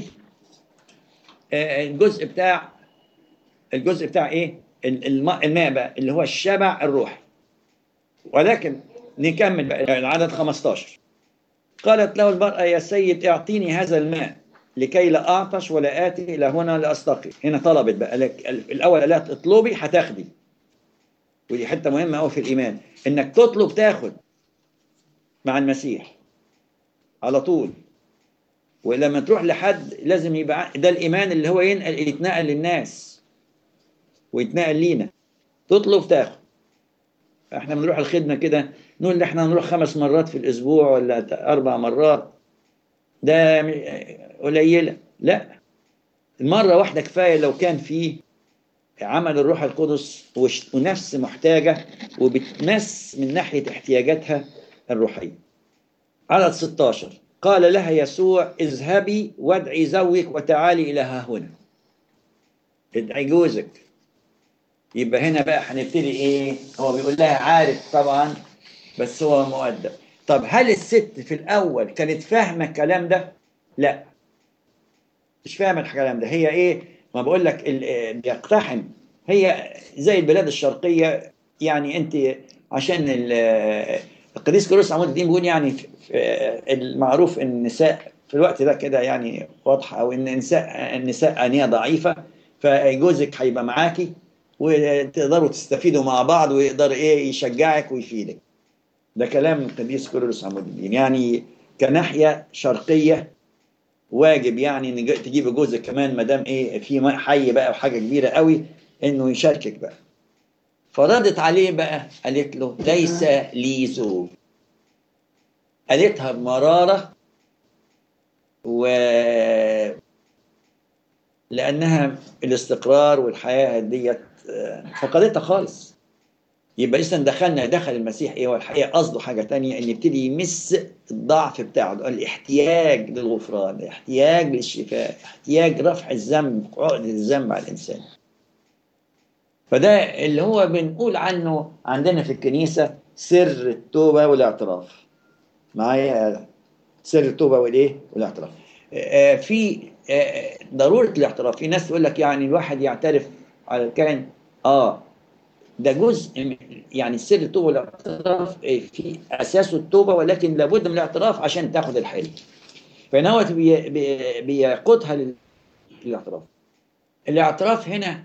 الجزء بتاع ايه؟ الماء بقى اللي هو الشبع الروحي. ولكن نكمل بقى العدد 15. قالت له المرأة يا سيد اعطيني هذا الماء لكي لا أعطش ولا آتي إلى هنا لأستقي. هنا طلبت بقى، الأول قالت اطلبي هتاخدي. ودي حتة مهمة أوي في الإيمان، إنك تطلب تاخد مع المسيح على طول. ولما تروح لحد لازم يبقى ده الإيمان اللي هو يتنقل للناس ويتنقل لينا. تطلب تاخد. احنا بنروح الخدمة كده نقول احنا هنروح 5 مرات في الأسبوع ولا 4 مرات، ده قليلة. لا، المرة واحدة كفاية لو كان فيه عمل الروح القدس ونفس محتاجة وبتمس من ناحية احتياجاتها الروحية. عدد 16 قال لها يسوع اذهبي وادعي زوجك وتعالي إلى ها هنا. ادعي جوزك. يبقى هنا بقى هنبتدي ايه؟ هو بيقول لها عارف طبعا، بس هو مؤدب. طب هل الست في الأول كانت فاهمة الكلام ده؟ لا، مش فاهمة الكلام ده. هي ايه؟ ما بقول لك بيقتحم. هي زي البلاد الشرقية، يعني انت عشان القديس كيرلس عمود الدين بيقول يعني المعروف ان النساء في الوقت ده كده يعني واضحة، او ان النساء انية ضعيفة، فجوزك هيبقى معاكي وتقدروا تستفيدوا مع بعض ويقدر ايه يشجعك ويفيدك. ده كلام القديس كيرلس عمود الدين، يعني كناحية شرقية واجب يعني ان تجيب جوزك كمان، ما دام ايه في حي بقى وحاجه كبيره قوي انه يشاركك بقى. فردت عليه بقى قالت له ليس لي زوج. قالتها بمراره، و لانها الاستقرار والحياه ديت فقدتها خالص. يبقى اذا دخل المسيح ايه؟ والحقيقه قصده حاجه تانية، ان يبتدي يمس الضعف بتاعه، الاحتياج للغفران، الاحتياج للشفاء، احتياج رفع الذنب، عقد الذنب على الانسان. فده اللي هو بنقول عنه عندنا في الكنيسه سر التوبه والاعتراف. معايا؟ سر التوبه والايه؟ والاعتراف. في ضروره الاعتراف. في ناس تقول لك يعني الواحد يعترف على الكاهن، ده جزء يعني سر التوبه والاعتراف، في اساسه التوبه، ولكن لابد من الاعتراف عشان تاخد الحل. فنوت بيقودها للاعتراف. الاعتراف هنا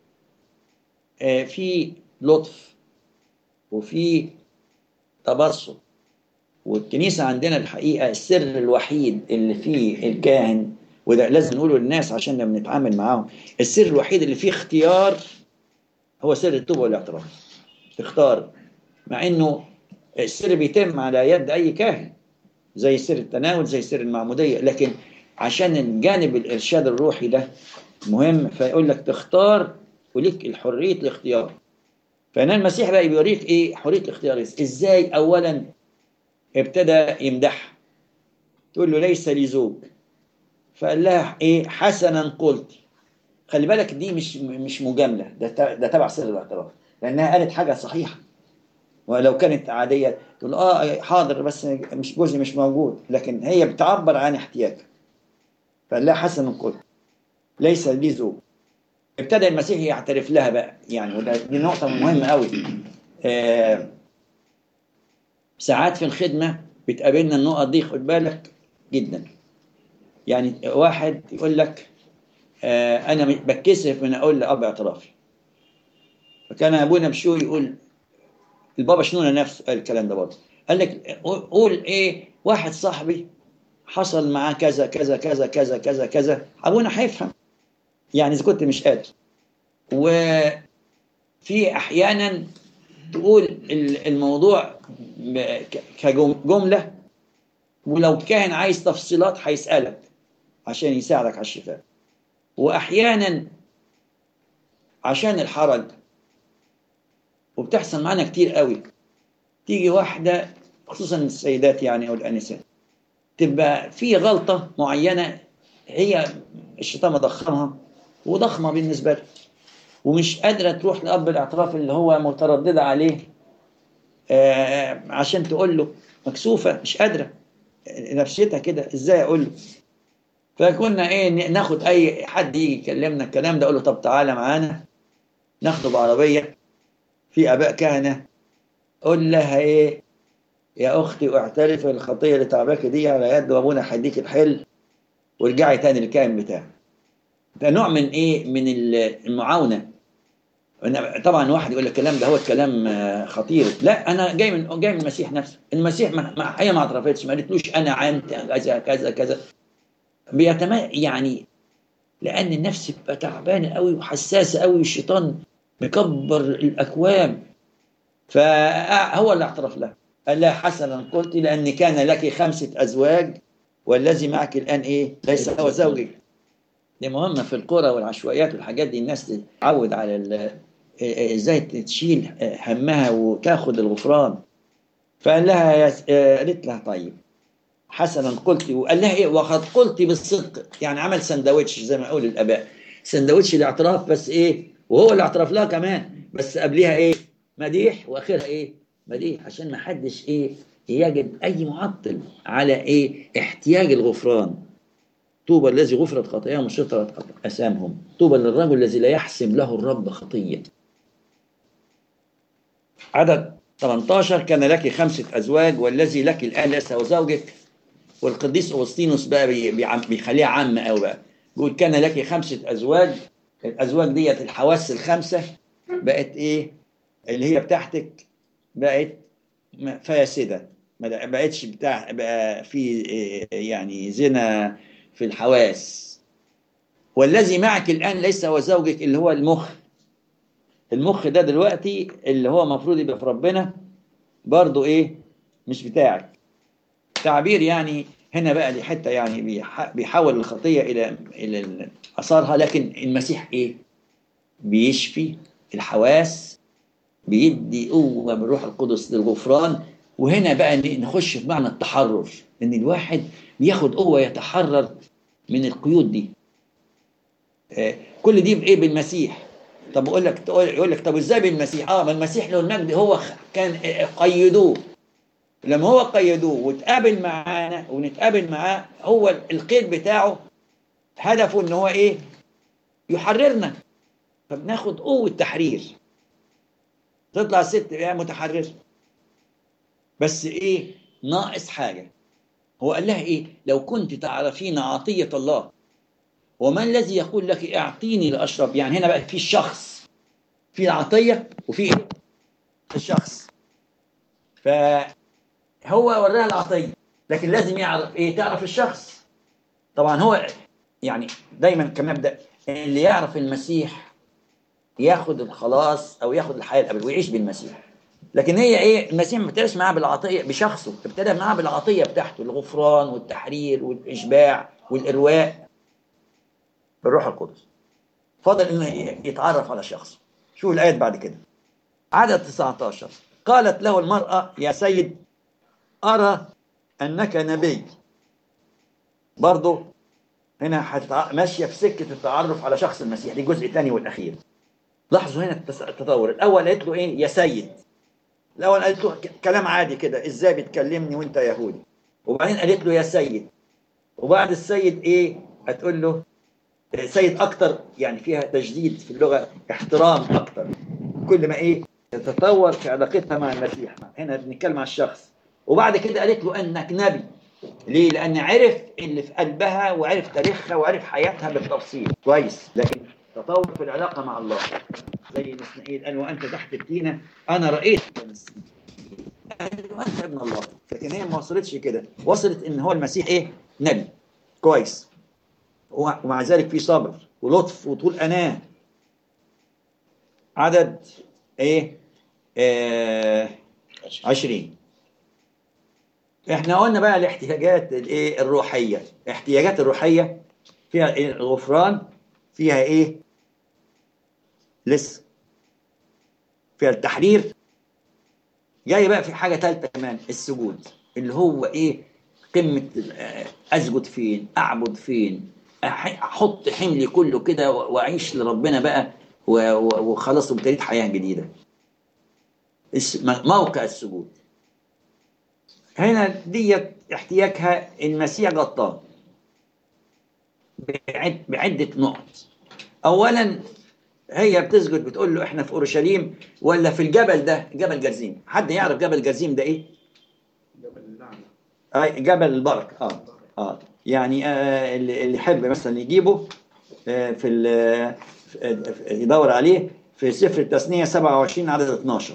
في لطف وفي تبسط. والكنيسة عندنا الحقيقة السر الوحيد اللي فيه الكاهن، وده لازم نقوله للناس عشان لما نتعامل معاهم، السر الوحيد اللي فيه اختيار هو سر التوبة والاعتراف. تختار، مع انه السر بيتم على يد اي كاهن زي سر التناول زي سر المعمودية، لكن عشان الجانب الارشاد الروحي ده مهم، فيقول لك تختار وليك الحرية الاختيار. فهنا المسيح بقى بيوريك ايه حرية الاختيار ازاي. اولا ابتدى يمدحها، تقول له ليس لي زوج، فقال لها ايه حسنا قلت. خلي بالك دي مش مجاملة، ده تبع سر الاعتراف، لانها قالت حاجة صحيحة. ولو كانت عادية تقول حاضر بس مش جوزي مش موجود، لكن هي بتعبر عن احتياجها. فقال لها حسنا قلت ليس لي زوج. ابتدى المسيح يعترف لها بقى يعني، وده دي نقطة مهمة قوي. آه ساعات في الخدمة بتقابلنا النقط دي، خد بالك جدا. يعني واحد يقول لك أنا بتكسف من أقول لأب اعترافي. فكان أبونا بشوي يقول، البابا شنونة نفسه قال الكلام ده برضه، قال لك قول إيه واحد صاحبي حصل معاه كذا كذا كذا كذا كذا كذا، أبونا هيفهم يعني إذا كنت مش قادر. وفي أحيانا تقول الموضوع كجملة، ولو كان عايز تفصيلات هيسألك عشان يساعدك على الشفاء. وأحيانا عشان الحرج، وبتحصل معانا كتير قوي، تيجي واحدة خصوصا السيدات يعني أو الأنسات تبقى في غلطة معينة هي الشيطان مضخمها وضخمة بالنسبة لها، ومش قادرة تروح لأب الاعتراف اللي هو مترددة عليه عشان تقول له، مكسوفة مش قادرة نفسيتها كده ازاي اقول له. فكنا ايه ناخد اي حد يجي يكلمنا الكلام ده اقول له طب تعالى معانا ناخده بعربيه في اباء كهنه، قول لها ايه يا اختي اعترفي الخطيه اللي تعباكي دي على يد وابونا هيديك الحل، وارجعي تاني للكاهن بتاعك. ده نوع من ايه من المعاونه. طبعا واحد يقول لك الكلام ده هو الكلام خطير، لا انا جاي من المسيح نفسه. المسيح هي ما اعترفتش، ما قالتلوش انا عملت كذا كذا كذا. يعني لان النفس بتبقى تعبانه قوي وحساسه قوي، والشيطان مكبر الاكوام. فهو اللي اعترف له، قال لها حسنا قلت لان كان لك 5 ازواج والذي معك الان ايه ليس هو زوجك. دي مهمه في القرى والعشوائيات والحاجات دي، الناس تتعود على ازاي تشيل همها وتاخد الغفران. فقال لها قالت لها طيب حسنا قلت، وقال لها ايه وقد قلت بالصدق. يعني عمل سندوتش زي ما يقول الاباء، سندوتش الاعتراف، بس ايه وهو اللي اعترف لها كمان، بس قبلها ايه مديح واخرها ايه مديح، عشان ما حدش ايه يجد اي معطل على ايه احتياج الغفران. طوبى الذي غفرت خطاياهم وسترت اثامهم، طوبى للرجل الذي لا يحسب له الرب خطيه. عدد 18 كان لك 5 ازواج والذي لك الان ليس هو زوجك. والقديس أوسطينوس بقى بيخليها عامة قوي بقى، بيقول كان لك 5 أزواج. الأزواج ديت الحواس ال5 بقت إيه اللي هي بتاعتك، بقت فاسدة، ما بقتش بتاع بقى في إيه يعني زنا في الحواس. والذي معك الآن ليس هو زوجك، اللي هو المخ. المخ ده دلوقتي اللي هو المفروض يبقى في ربنا برضو إيه مش بتاعك. تعبير يعني هنا بقى دي حته يعني بيحول الخطيه الى اثارها. لكن المسيح ايه بيشفي الحواس، بيدي قوه بالروح القدس للغفران. وهنا بقى نخش في معنى التحرر، ان الواحد بياخد قوه يتحرر من القيود دي. كل دي بايه بالمسيح. طب اقول لك يقول لك طب ازاي بالمسيح؟ ما المسيح له المجد هو كان قيدوه لما هو قيدوه وتقابل معانا ونتقابل معاه، هو القيد بتاعه هدفه ان هو ايه؟ يحررنا. فبناخد قوة تحرير، تطلع الست متحررة. بس ايه؟ ناقص حاجة. هو قال لها ايه؟ لو كنت تعرفين عطية الله وما الذي يقول لك اعطيني لاشرب. يعني هنا بقى في الشخص، في العطية وفي ايه؟ الشخص. فهو وراها العطية، لكن لازم يعرف ايه؟ تعرف الشخص. طبعا هو يعني دايما كمبدأ اللي يعرف المسيح ياخد الخلاص او ياخد الحياة الابدية ويعيش بالمسيح. لكن هي ايه؟ المسيح ما ابتداش معاه بالعطيه بشخصه، ابتدى معاه بالعطيه بتاعته، الغفران والتحرير والاشباع والارواء بالروح القدس. فضل انه يتعرف على شخصه. شوف الايات بعد كده. عدد 19: قالت له المراه يا سيد ارى انك نبي. برضه هنا ماشيه في سكه التعرف على شخص المسيح، دي الجزء الثاني والاخير. لاحظوا هنا التطور. الاول قالت له ايه؟ يا سيد. الاول قالت له كلام عادي كده، ازاي بتكلمني وانت يهودي؟ وبعدين قالت له يا سيد. وبعد السيد ايه؟ هتقول له سيد اكتر، يعني فيها تجديد في اللغه، احترام اكتر. كل ما ايه؟ تتطور في علاقتها مع المسيح. هنا بنتكلم عن الشخص. وبعد كده قالت له انك نبي. ليه؟ لان عرف اللي في قلبها وعرف تاريخها وعرف حياتها بالتفصيل كويس. لكن تطور في العلاقه مع الله، زي نسنائيل قال وانت تحت التينه انا رايت قال له انت ابن الله. لكن هي ما وصلتش كده، وصلت ان هو المسيح ايه؟ نبي كويس. ومع ذلك في صبر ولطف وطول اناه. عدد ايه؟ 20. احنا قلنا بقى الاحتياجات الايه الروحيه. الاحتياجات الروحيه فيها ايه؟ الغفران. فيها ايه؟ لسه فيها التحرير. جاي بقى في حاجه ثالثه كمان، السجود. اللي هو ايه؟ قمه اسجد فين؟ اعبد فين؟ احط حملي كله كده واعيش لربنا بقى وخلاص وابتديت حياه جديده. موقع السجود هنا ديت احتياجها المسيح غطاه بعدة نقط. أولا هي بتسجد، بتقول له احنا في أورشليم ولا في الجبل ده؟ جبل جرزيم. حد يعرف جبل جرزيم ده ايه؟ جبل اللعنة. جبل البركة. يعني اللي يحب مثلا يجيبه في يدور عليه في سفر التثنية 27 عدد 12.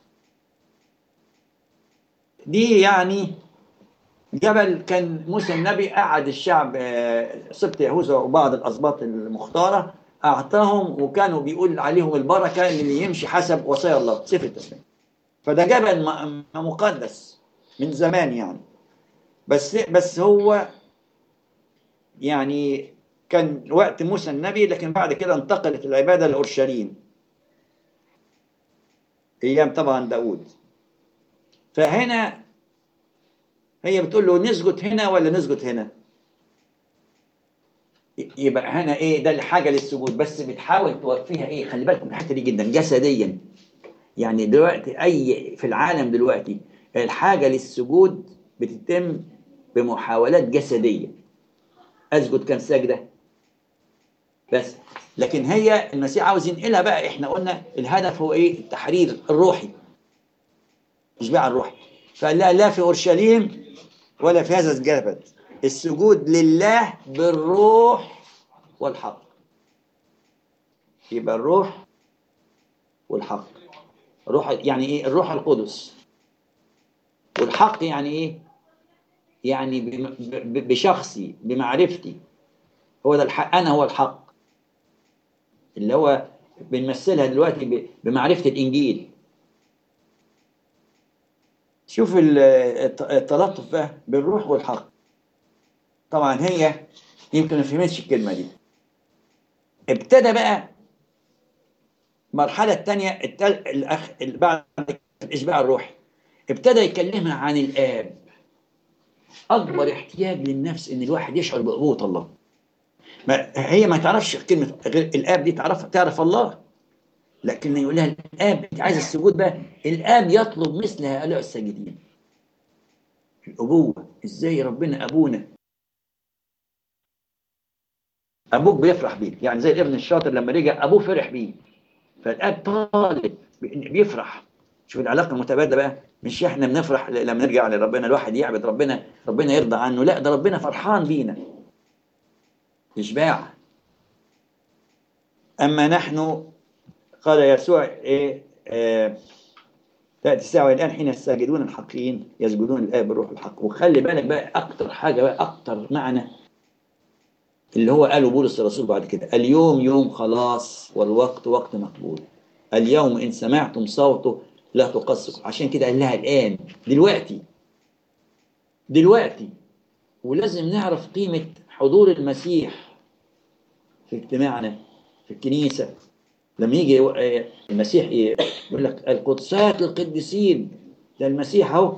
دي يعني جبل كان موسى النبي قعد الشعب سبط يهوذا وبعض الأسباط المختارة، أعطاهم وكانوا بيقول عليهم البركة اللي يمشي حسب وصايا الله، سفر التثنية. فده جبل مقدس من زمان يعني. بس هو يعني كان وقت موسى النبي، لكن بعد كده انتقلت العبادة لأورشليم أيام طبعا داود. فهنا هي بتقول له نسجد هنا ولا نسجد هنا؟ يبقى هنا ايه؟ ده الحاجه للسجود، بس بتحاول توفيها ايه؟ خلي بالكم من الحته دي جدا، جسديا. يعني دلوقتي اي في العالم دلوقتي الحاجه للسجود بتتم بمحاولات جسديه. اسجد كم سجده بس. لكن هي المسيح عاوز ينقلها بقى. احنا قلنا الهدف هو ايه؟ التحرير الروحي، اشباع الروحي. فقال لها لا في اورشليم ولا في هذا الجبل، السجود لله بالروح والحق. يبقى الروح والحق. روح يعني ايه؟ الروح القدس. والحق يعني ايه؟ يعني بشخصي بمعرفتي. هو ده الحق، انا هو الحق اللي هو بنمثلها دلوقتي بمعرفة الانجيل. شوف التلطف بقى بالروح والحق. طبعا هي يمكن ما فهمتش الكلمة دي. ابتدى بقى المرحلة الثانية بعد الإشباع الروحي ابتدى يكلمها عن الآب. أكبر احتياج للنفس إن الواحد يشعر بقوة الله. هي ما تعرفش كلمة غير الآب دي، تعرف الله. لكن يقول لها الآب عايز السجود بقى. الآب يطلب مثل هؤلاء الساجدين. الأبوة، إزاي ربنا أبونا. أبوك بيفرح بيه، يعني زي الابن الشاطر لما رجع أبوه فرح بيه، فالاب طالب بيفرح. شوف العلاقه المتبادله بقى، مش احنا بنفرح لما نرجع لربنا، الواحد يعبد ربنا ربنا يرضى عنه، لا ده ربنا فرحان بينا اشباع. اما نحن، قال يسوع ايه تأتي الساعة الآن حين الساجدون الحقيقيين يسجدون الآب بالروح الحق. وخلي بالك بقى أكتر حاجة بقى، أكتر معنى اللي هو قاله بولس الرسول بعد كده: اليوم يوم خلاص والوقت وقت مقبول، اليوم إن سمعتم صوته لا تقصوا. عشان كده قال لها الآن، دلوقتي دلوقتي. ولازم نعرف قيمة حضور المسيح في اجتماعنا في الكنيسة. لما يجي المسيح يقول لك القدسات القديسين، ده المسيح اهو.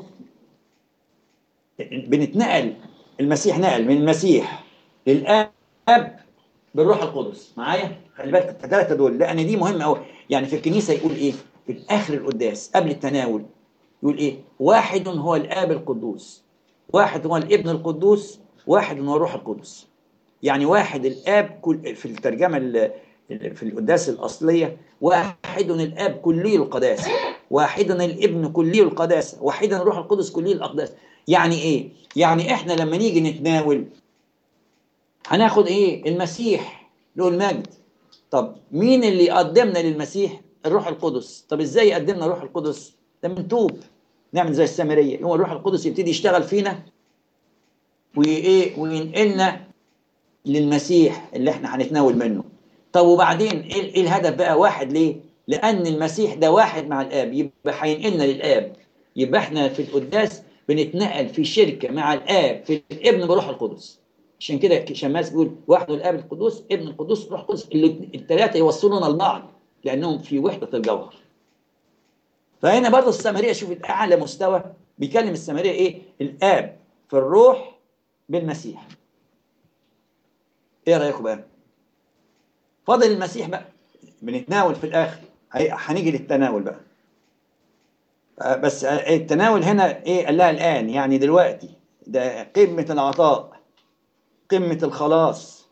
بنتنقل، المسيح نقل من المسيح للآب بالروح القدس. معايا؟ خلي بالك الثلاثة دول لأن دي مهمة أوي. يعني في الكنيسة يقول إيه في آخر القداس قبل التناول؟ يقول إيه؟ واحد هو الآب القدوس، واحد هو الابن القدوس، واحد هو الروح القدس. يعني واحد الآب كل في الترجمة في القداس الأصلية، واحد الآب كلي القداسة، واحد الابن كلي القداسة، واحد الروح القدس كلي الأقداس. يعني إيه؟ يعني إحنا لما نيجي نتناول هناخد إيه؟ المسيح له المجد. طب مين اللي يقدمنا للمسيح؟ الروح القدس. طب إزاي يقدمنا الروح القدس؟ ده من توب نعمل زي السامرية، هو الروح القدس يبتدي يشتغل فينا وإيه وينقلنا للمسيح اللي احنا هنتناول منه. طب وبعدين ايه الهدف بقى؟ واحد ليه؟ لأن المسيح ده واحد مع الآب، يبقى هينقلنا للآب. يبقى احنا في القداس بنتنقل في شركة مع الآب في الابن بروح القدس. عشان كده شماس بيقول واحد الآب القدوس، ابن القدوس، روح القدس، الثلاثة يوصلونا لبعض لأنهم في وحدة الجوهر. فهنا برضه السامرية، شوف الأعلى مستوى بيكلم السامرية إيه؟ الآب في الروح بالمسيح. إيه رأيكم بقى؟ فاضل المسيح بقى، بنتناول في الآخر، هنيجي للتناول بقى. بس التناول هنا إيه؟ قال لها الآن، يعني دلوقتي، ده قمة العطاء، قمة الخلاص.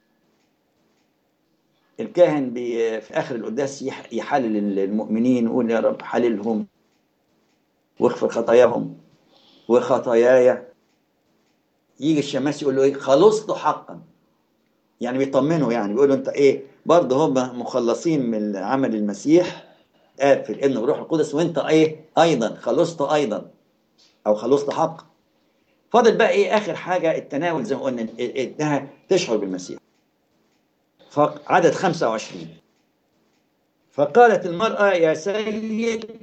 الكاهن في آخر القداس يحلل المؤمنين، يقول يا رب حللهم واغفر خطاياهم وخطاياي. يجي الشماس يقول له إيه؟ خلصت حقا. يعني بيطمنه، يعني بيقول له أنت إيه؟ برضه هم مخلصين من عمل المسيح آب في الابن والروح القدس، وأنت إيه؟ أيضا خلصت أيضا، أو خلصت حقا. فاضل بقى ايه اخر حاجه؟ التناول زي ما قلنا انها تشعر بالمسيح. فعدد 25: فقالت المرأة يا سيد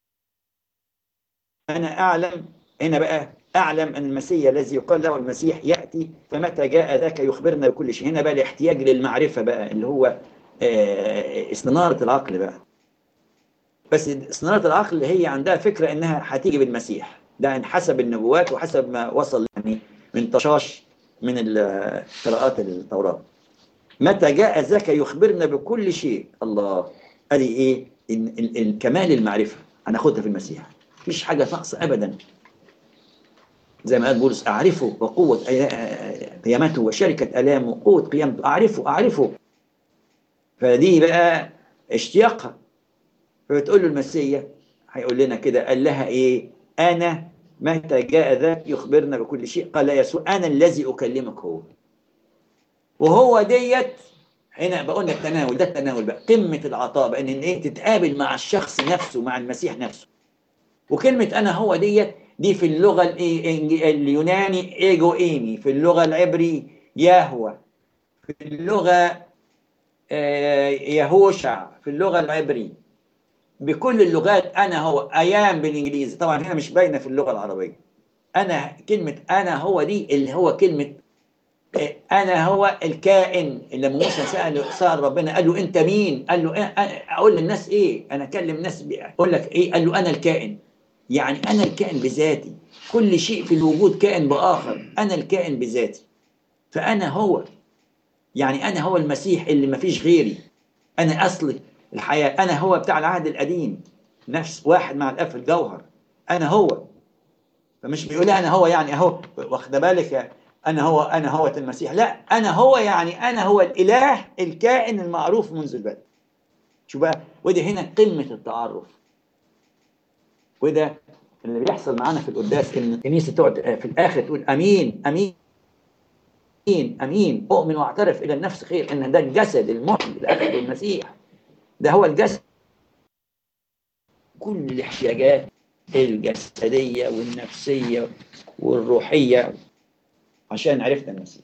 انا اعلم. هنا بقى اعلم ان المسيح الذي يقال له المسيح ياتي، فمتى جاء ذاك يخبرنا بكل شيء. هنا بقى الاحتياج للمعرفه بقى اللي هو استناره العقل بقى. بس استناره العقل هي عندها فكره انها هتيجي بالمسيح ده حسب النبوات وحسب ما وصل يعني من طشاش من قراءات التوراه. متى جاء ذاك يخبرنا بكل شيء. الله، ادي ايه؟ الكمال المعرفه هناخدها في المسيح، مفيش حاجه ناقصه ابدا. زي ما قال بولس: اعرفه وقوه قيامته وشركه الامه وقوه قيامته، اعرفه. فدي بقى اشتياقها. فبتقول له المسيح هيقول لنا كده، قال لها ايه؟ انا متى جاء ذاك يخبرنا بكل شيء، قال يسوع انا الذي اكلمك هو. وهو ديت هنا بقول لك تناول، ده التناول بقى قمه العطاء بقى، ان ايه؟ تتقابل مع الشخص نفسه، مع المسيح نفسه. وكلمه انا هو دي في اللغه اليوناني ايجو ايمي، في اللغه العبري يهوه، في اللغه يهوشع في اللغه العبري. بكل اللغات انا هو ايام بالانجليزي، طبعا هنا مش باينه في اللغه العربيه. انا كلمه انا هو دي اللي هو كلمه انا هو الكائن. اللي لما موسى سأل ربنا قال له انت مين؟ قال له اقول للناس ايه؟ انا اكلم الناس اقول لك ايه؟ قال له انا الكائن. يعني انا الكائن بذاتي، كل شيء في الوجود كائن باخر، انا الكائن بذاتي. فانا هو، يعني انا هو المسيح اللي ما فيش غيري. انا اصل الحياه، انا هو بتاع العهد القديم، نفس واحد مع الاب في الجوهر، انا هو. فمش بيقول انا هو يعني اهو، واخد بالك، انا هو المسيح، لا، انا هو يعني انا هو الاله الكائن المعروف منذ البدء. شو بقى، ودي هنا قمه التعرف. وده اللي بيحصل معانا في القداس، ان الكنيسه تقعد في الاخر تقول امين امين امين، اؤمن واعترف الى النفس خير ان ده الجسد المحيي الاخر المسيح، ده هو الجسد. كل الاحتياجات الجسديه والنفسيه والروحيه عشان عرفنا المسيح.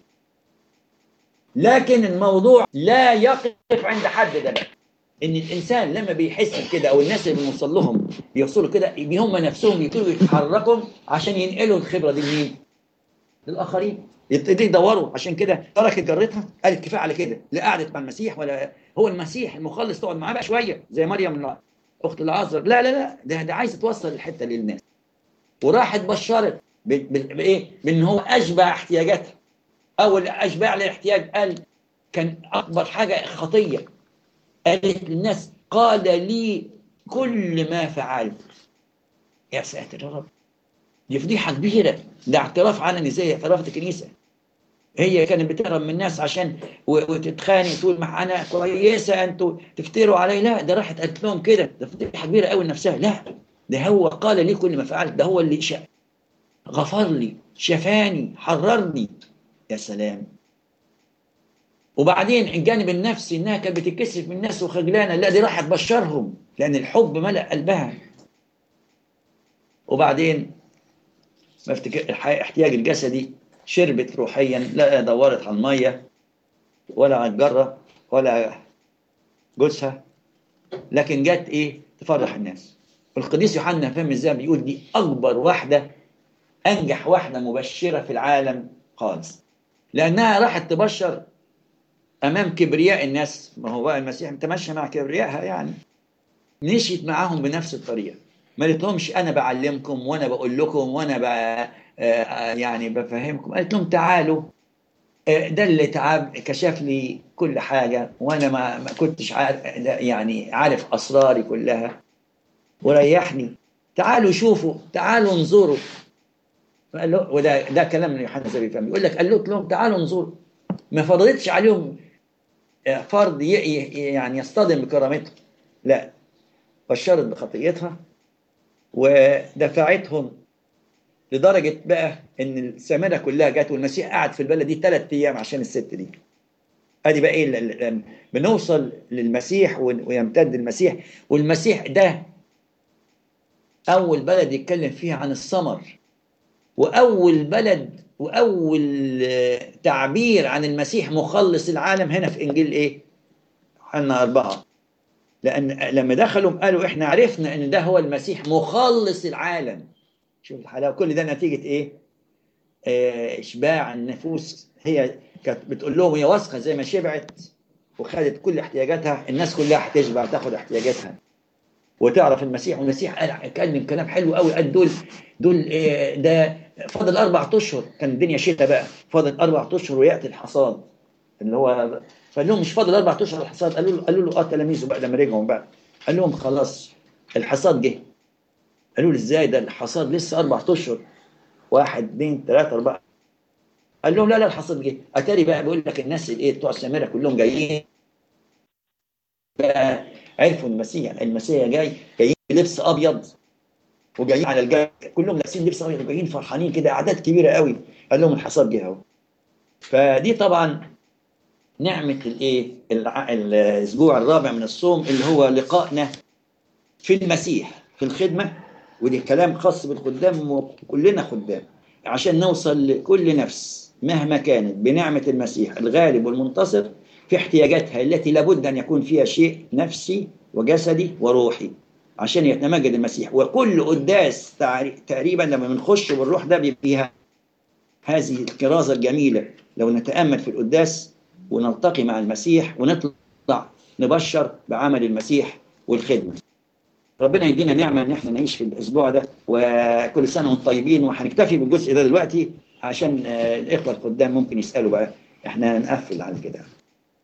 لكن الموضوع لا يقف عند حد ده بقى، ان الانسان لما بيحس كده، او الناس اللي بنوصل لهم بيوصلوا كده، هم نفسهم يبتدوا يتحركوا عشان ينقلوا الخبره دي لمين؟ للاخرين. يبتدوا يدوروا. عشان كده تركت جرتها، قالت كفايه على كده، لا قعدت مع المسيح ولا هو المسيح المخلص تقعد معاه بقى شويه زي مريم اخت العازر، لا لا لا، ده عايزه توصل الحته للناس. وراحت بشرت بايه؟ بان هو اشبع احتياجاتها. اول اشبع الاحتياج قال كان اكبر حاجه خطيه، قالت للناس قال لي كل ما فعلت. يا ساتر يا رب، دي فضيحه كبيره، ده اعتراف علني زي اعترافات الكنيسه. هي كانت بتهرب من الناس عشان وتتخانق تقول مع انا كويسه انتوا تفتروا علي، لا، ده راحت قالت لهم كده، ده فضيحه كبيره قوي لنفسها. لا، ده هو قال لي كل ما فعلت، ده هو اللي غفر لي، شفاني، حررني. يا سلام. وبعدين الجانب النفسي، انها كانت بتتكسف من الناس وخجلانه، لا، دي راحت تبشرهم لان الحب ملأ قلبها. وبعدين ما افتكر احتياج الجسدي، شربت روحيا، لا دورت على الميه ولا على الجره ولا جوزها، لكن جت ايه؟ تفرح الناس. القديس يوحنا فهم ازاي بيقول دي اكبر واحده، انجح واحده مبشره في العالم خالص، لانها راحت تبشر امام كبرياء الناس. ما هو بقى المسيح تمشى مع كبريائها يعني، مشيت معاهم بنفس الطريقه، ما قالت انا بعلمكم وانا بقول لكم وانا يعني بفهمكم. قالت لهم تعالوا، ده اللي تعب كشف لي كل حاجه، وانا ما كنتش عارف يعني عارف اسراري كلها وريحني. تعالوا شوفوا، تعالوا انظروا. فقال له، وده كلام من يوحنا زي بيفهم، يقول لك قال لهم تعالوا انظروا. ما فرضتش عليهم فرض يعني يصطدم بكرامتهم، لا، بشرت بخطيتها ودفعتهم، لدرجة بقى إن السامرة كلها جت، والمسيح قعد في البلد دي 3 أيام عشان الست دي. أدي بقى إيه، بنوصل للمسيح ويمتد المسيح. والمسيح ده أول بلد يتكلم فيها عن الثمر، وأول بلد وأول تعبير عن المسيح مخلص العالم هنا في إنجيل إيه؟ يوحنا 4. لأن لما دخلوا قالوا إحنا عرفنا إن ده هو المسيح مخلص العالم. شوف الحلاوة، كل ده نتيجة إيه؟ إشباع النفوس. هي كانت بتقول لهم هي واثقة زي ما شبعت وخدت كل احتياجاتها، الناس كلها هتشبع تاخد احتياجاتها وتعرف المسيح. والمسيح قال اتكلم كلام حلو قوي، قال دول ده فاضل 4 اشهر، كان الدنيا شتاء بقى، فاضل 4 اشهر وياتي الحصاد اللي هو. فقال لهم مش فاضل 4 اشهر الحصاد؟ قالوا له تلاميذه بقى لما رجعوا بقى، قال لهم خلاص الحصاد جه. قالوا له ازاي ده الحصاد لسه 4 اشهر؟ 1 2 3 4. قال لهم لا لا الحصاد جه. اتاري بقى بيقول لك الناس الايه بتوع السامره كلهم جايين بقى، عرفوا المسيح جايين بلبس ابيض وجايين على الجبل، كلهم لابسين لبس ابيض وجايين فرحانين كده، اعداد كبيره قوي. قال لهم الحصاد جه اهو. فدي طبعا نعمه الايه الاسبوع الرابع من الصوم، اللي هو لقائنا في المسيح في الخدمه. ودي كلام خاص بالخدام وكلنا خدام، عشان نوصل لكل نفس مهما كانت بنعمه المسيح الغالب والمنتصر في احتياجاتها التي لابد ان يكون فيها شيء نفسي وجسدي وروحي عشان يتمجد المسيح. وكل قداس تقريبا لما بنخش بالروح ده بيبقى هذه الكرازة الجميلة. لو نتأمل في القداس ونلتقي مع المسيح ونطلع نبشر بعمل المسيح والخدمة. ربنا يدينا نعمة ان احنا نعيش في الاسبوع ده، وكل سنة وانتم طيبين. وهنكتفي بالجزء ده دلوقتي عشان الاخوة القدام ممكن يسألوا بقى، احنا نقفل على كده.